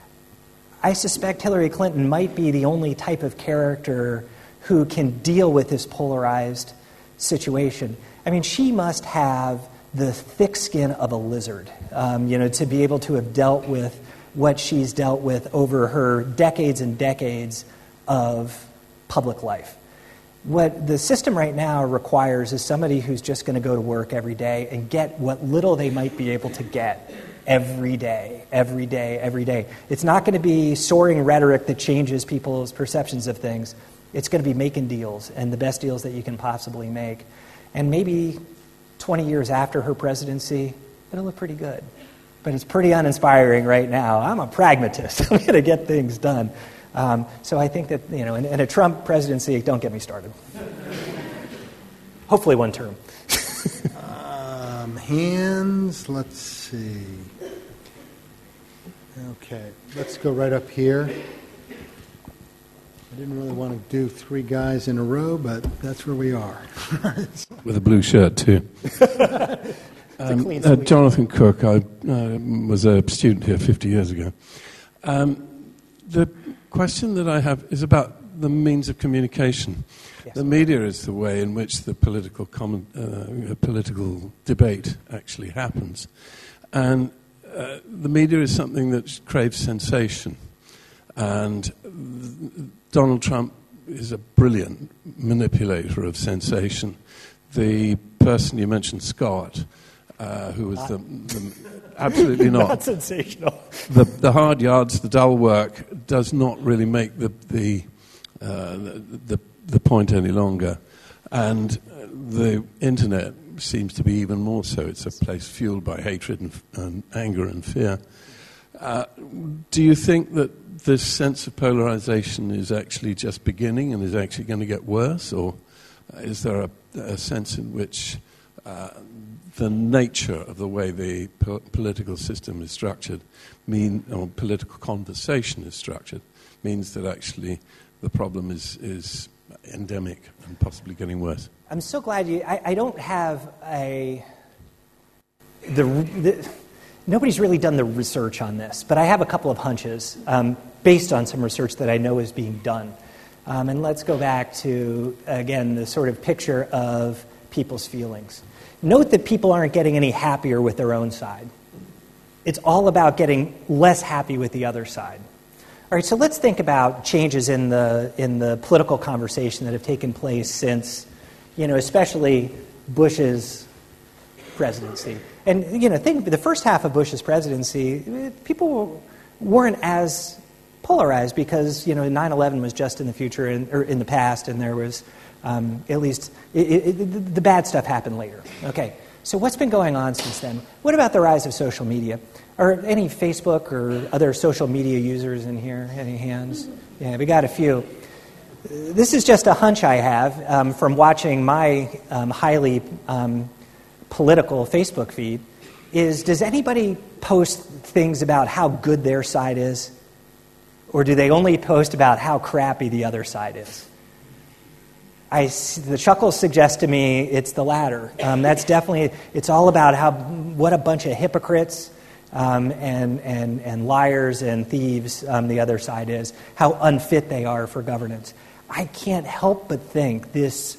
I suspect Hillary Clinton might be the only type of character who can deal with this polarized situation. I mean, she must have the thick skin of a lizard, um, you know, to be able to have dealt with what she's dealt with over her decades and decades of public life. What the system right now requires is somebody who's just going to go to work every day and get what little they might be able to get every day, every day, every day. It's not going to be soaring rhetoric that changes people's perceptions of things. It's going to be making deals, and the best deals that you can possibly make. And maybe twenty years after her presidency, it'll look pretty good. But it's pretty uninspiring right now. I'm a pragmatist. I'm going to get things done. Um, so I think that, you know, in, in a Trump presidency, don't get me started. Hopefully one term. um, hands, let's see. Okay, let's go right up here. I didn't really want to do three guys in a row, but that's where we are. With a blue shirt, too. um, uh, Jonathan Cook, I uh, was a student here fifty years ago. Um, the question that I have is about the means of communication. Yes. The media is the way in which the political comment, uh, political debate actually happens. And uh, the media is something that craves sensation. And Donald Trump is a brilliant manipulator of sensation. The person you mentioned, Scott, uh, who was the, the absolutely not, not sensational. The, the hard yards, the dull work, does not really make the the, uh, the the point any longer, and the internet seems to be even more so. It's a place fueled by hatred and, and anger and fear. Uh, do you think that this sense of polarization is actually just beginning and is actually going to get worse, or is there a, a sense in which uh, the nature of the way the po- political system is structured, mean or political conversation is structured, means that actually the problem is is endemic and possibly getting worse? I'm so glad you. I, I don't have a. The, the nobody's really done the research on this, but I have a couple of hunches um, based on some research that I know is being done. Um, and let's go back to, again, the sort of picture of people's feelings. Note that people aren't getting any happier with their own side. It's all about getting less happy with the other side. All right, so let's think about changes in the in the political conversation that have taken place since, you know, especially Bush's presidency. And, you know, think the first half of Bush's presidency, people weren't as polarized because, you know, nine eleven was just in the future and, or in the past, and there was um, at least it, it, it, the bad stuff happened later. Okay, so what's been going on since then? What about the rise of social media? Are any Facebook or other social media users in here? Any hands? Yeah, we got a few. This is just a hunch I have um, from watching my um, highly um, political Facebook feed. Is does anybody post things about how good their side is? Or do they only post about how crappy the other side is? I, the chuckles suggest to me it's the latter. Um, that's definitely, it's all about how what a bunch of hypocrites um, and, and, and liars and thieves um, the other side is, how unfit they are for governance. I can't help but think this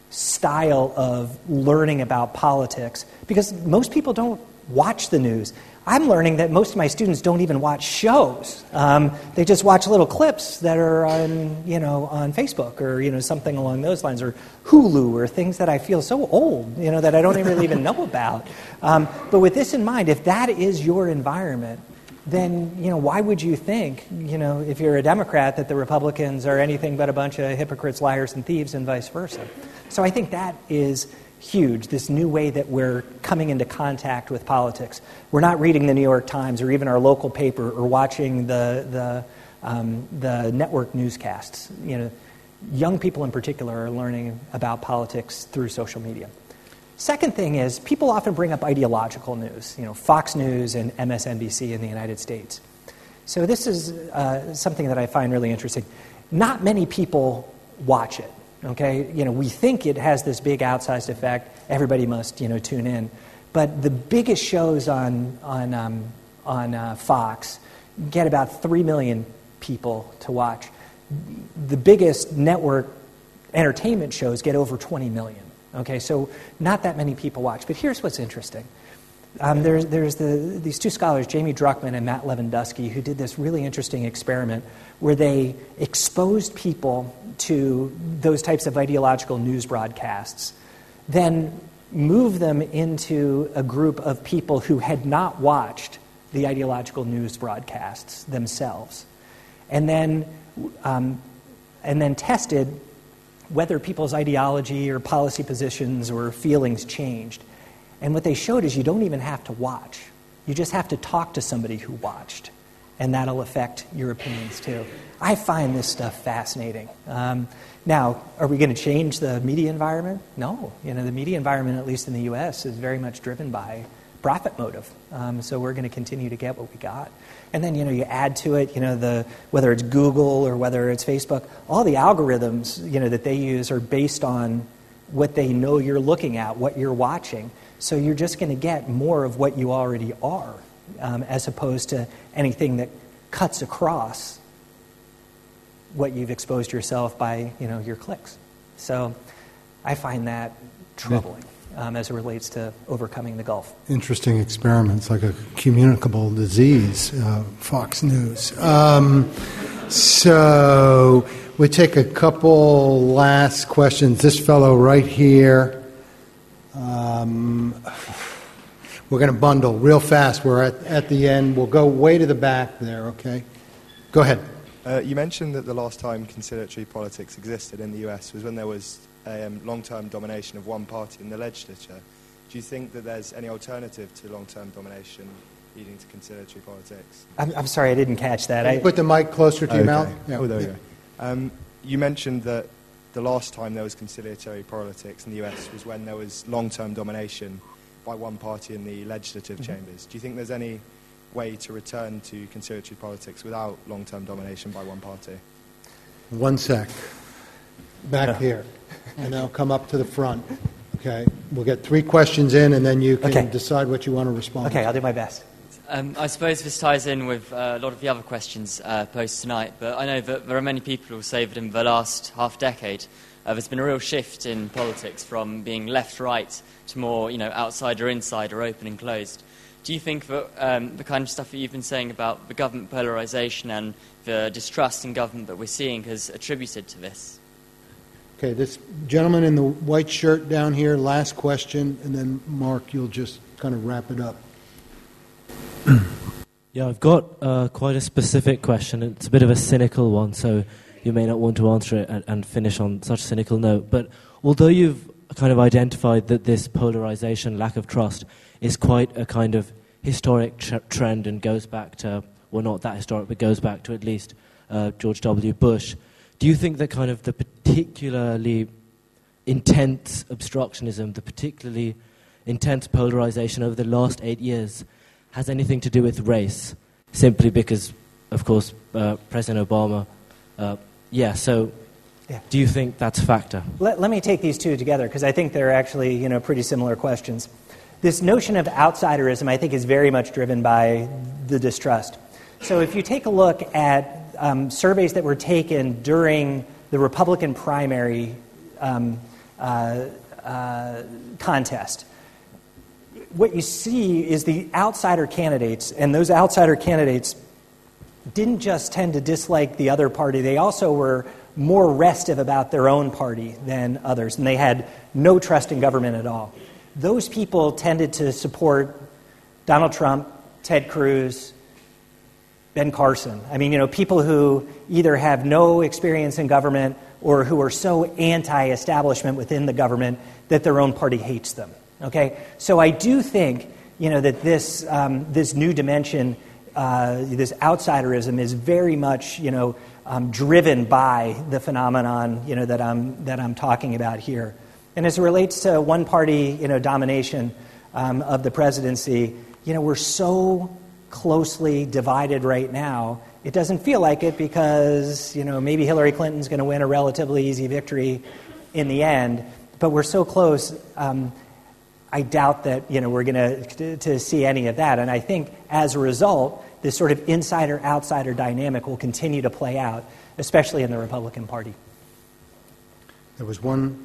style of learning about politics, because most people don't watch the news. I'm learning that most of my students don't even watch shows. Um, they just watch little clips that are on, you know, on Facebook or, you know, something along those lines, or Hulu, or things that I feel so old, you know, that I don't really even know about. Um, but with this in mind, if that is your environment, then, you know, why would you think, you know, if you're a Democrat, that the Republicans are anything but a bunch of hypocrites, liars, and thieves, and vice versa? So I think that is huge, this new way that we're coming into contact with politics. We're not reading the New York Times or even our local paper or watching the the, um, the network newscasts. You know, young people in particular are learning about politics through social media. Second thing is, people often bring up ideological news, you know, Fox News and M S N B C in the United States. So this is uh, something that I find really interesting. Not many people watch it. Okay, you know, we think it has this big outsized effect. Everybody must, you know, tune in. But the biggest shows on on um, on uh, Fox get about three million people to watch. The biggest network entertainment shows get over twenty million. Okay, so not that many people watch. But here's what's interesting. Um, there's there's the, these two scholars, Jamie Druckman and Matt Lewandowski, who did this really interesting experiment where they exposed people to those types of ideological news broadcasts, then move them into a group of people who had not watched the ideological news broadcasts themselves, and then um, and then tested whether people's ideology or policy positions or feelings changed. And what they showed is you don't even have to watch. You just have to talk to somebody who watched, and that'll affect your opinions too. I find this stuff fascinating. Um, now, are we going to change the media environment? No. You know, the media environment, at least in the U S, is very much driven by profit motive. Um, so we're going to continue to get what we got. And then, you know, you add to it, you know, the whether it's Google or whether it's Facebook, all the algorithms, you know, that they use are based on what they know you're looking at, what you're watching. So you're just going to get more of what you already are, um, as opposed to anything that cuts across what you've exposed yourself by, you know, your clicks. So I find that troubling um, as it relates to overcoming the gulf. Interesting experiments, like a communicable disease, uh, Fox News. Um, so we take a couple last questions. This fellow right here. Um, we're going to bundle real fast. We're at, at the end. We'll go way to the back there, okay? Go ahead. Uh, you mentioned that the last time conciliatory politics existed in the U S was when there was a um, long-term domination of one party in the legislature. Do you think that there's any alternative to long-term domination leading to conciliatory politics? I'm, I'm sorry, I didn't catch that. Can you I, put the mic closer to okay. your mouth? Yeah. Oh, there we go. Um, you mentioned that the last time there was conciliatory politics in the U S was when there was long-term domination by one party in the legislative mm-hmm. chambers. Do you think there's any way to return to conciliatory politics without long-term domination by one party? One sec. Back here. And I'll come up to the front. Okay. We'll get three questions in, and then you can okay. decide what you want to respond Okay, to. I'll do my best. Um, I suppose this ties in with uh, a lot of the other questions uh, posed tonight, but I know that there are many people who say that in the last half decade uh, there's been a real shift in politics from being left-right to more, you know, outsider-inside or open and closed. Do you think that um, the kind of stuff that you've been saying about the government polarisation and the distrust in government that we're seeing has attributed to this? Okay, this gentleman in the white shirt down here, last question, and then, Mark, you'll just kind of wrap it up. Yeah, I've got uh, quite a specific question. It's a bit of a cynical one, so you may not want to answer it and, and finish on such a cynical note. But although you've kind of identified that this polarisation, lack of trust, is quite a kind of historic tr- trend and goes back to, well, not that historic, but goes back to at least uh, George W. Bush. Do you think that kind of the particularly intense obstructionism, the particularly intense polarisation over the last eight years has anything to do with race? Simply because, of course, uh, President Obama, uh, yeah, so yeah. Do you think that's a factor? Let, let me take these two together, because I think they're actually, you know, pretty similar questions. This notion of outsiderism, I think, is very much driven by the distrust. So if you take a look at um, surveys that were taken during the Republican primary um, uh, uh, contest, what you see is the outsider candidates, and those outsider candidates didn't just tend to dislike the other party, they also were more restive about their own party than others, and they had no trust in government at all. Those people tended to support Donald Trump, Ted Cruz, Ben Carson. I mean, you know, people who either have no experience in government or who are so anti-establishment within the government that their own party hates them. Okay? So I do think, you know, that this um, this new dimension, uh, this outsiderism is very much, you know, um, driven by the phenomenon, you know, that I'm that I'm talking about here. And as it relates to one-party, you know, domination um, of the presidency, you know, we're so closely divided right now. It doesn't feel like it because, you know, maybe Hillary Clinton's going to win a relatively easy victory in the end, but we're so close. Um, I doubt that, you know, we're going to to see any of that. And I think as a result, this sort of insider-outsider dynamic will continue to play out, especially in the Republican Party. There was one.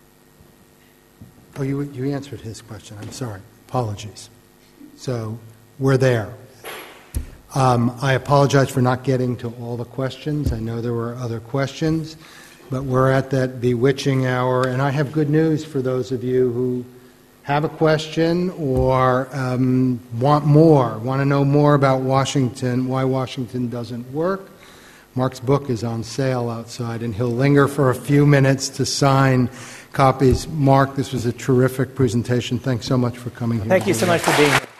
Oh, you you answered his question. I'm sorry. Apologies. So we're there. Um, I apologize for not getting to all the questions. I know there were other questions, but we're at that bewitching hour, and I have good news for those of you who have a question or um, want more, want to know more about Washington, why Washington doesn't work. Mark's book is on sale outside, and he'll linger for a few minutes to sign copies. Mark, this was a terrific presentation. Thanks so much for coming here. Thank you so much for being here.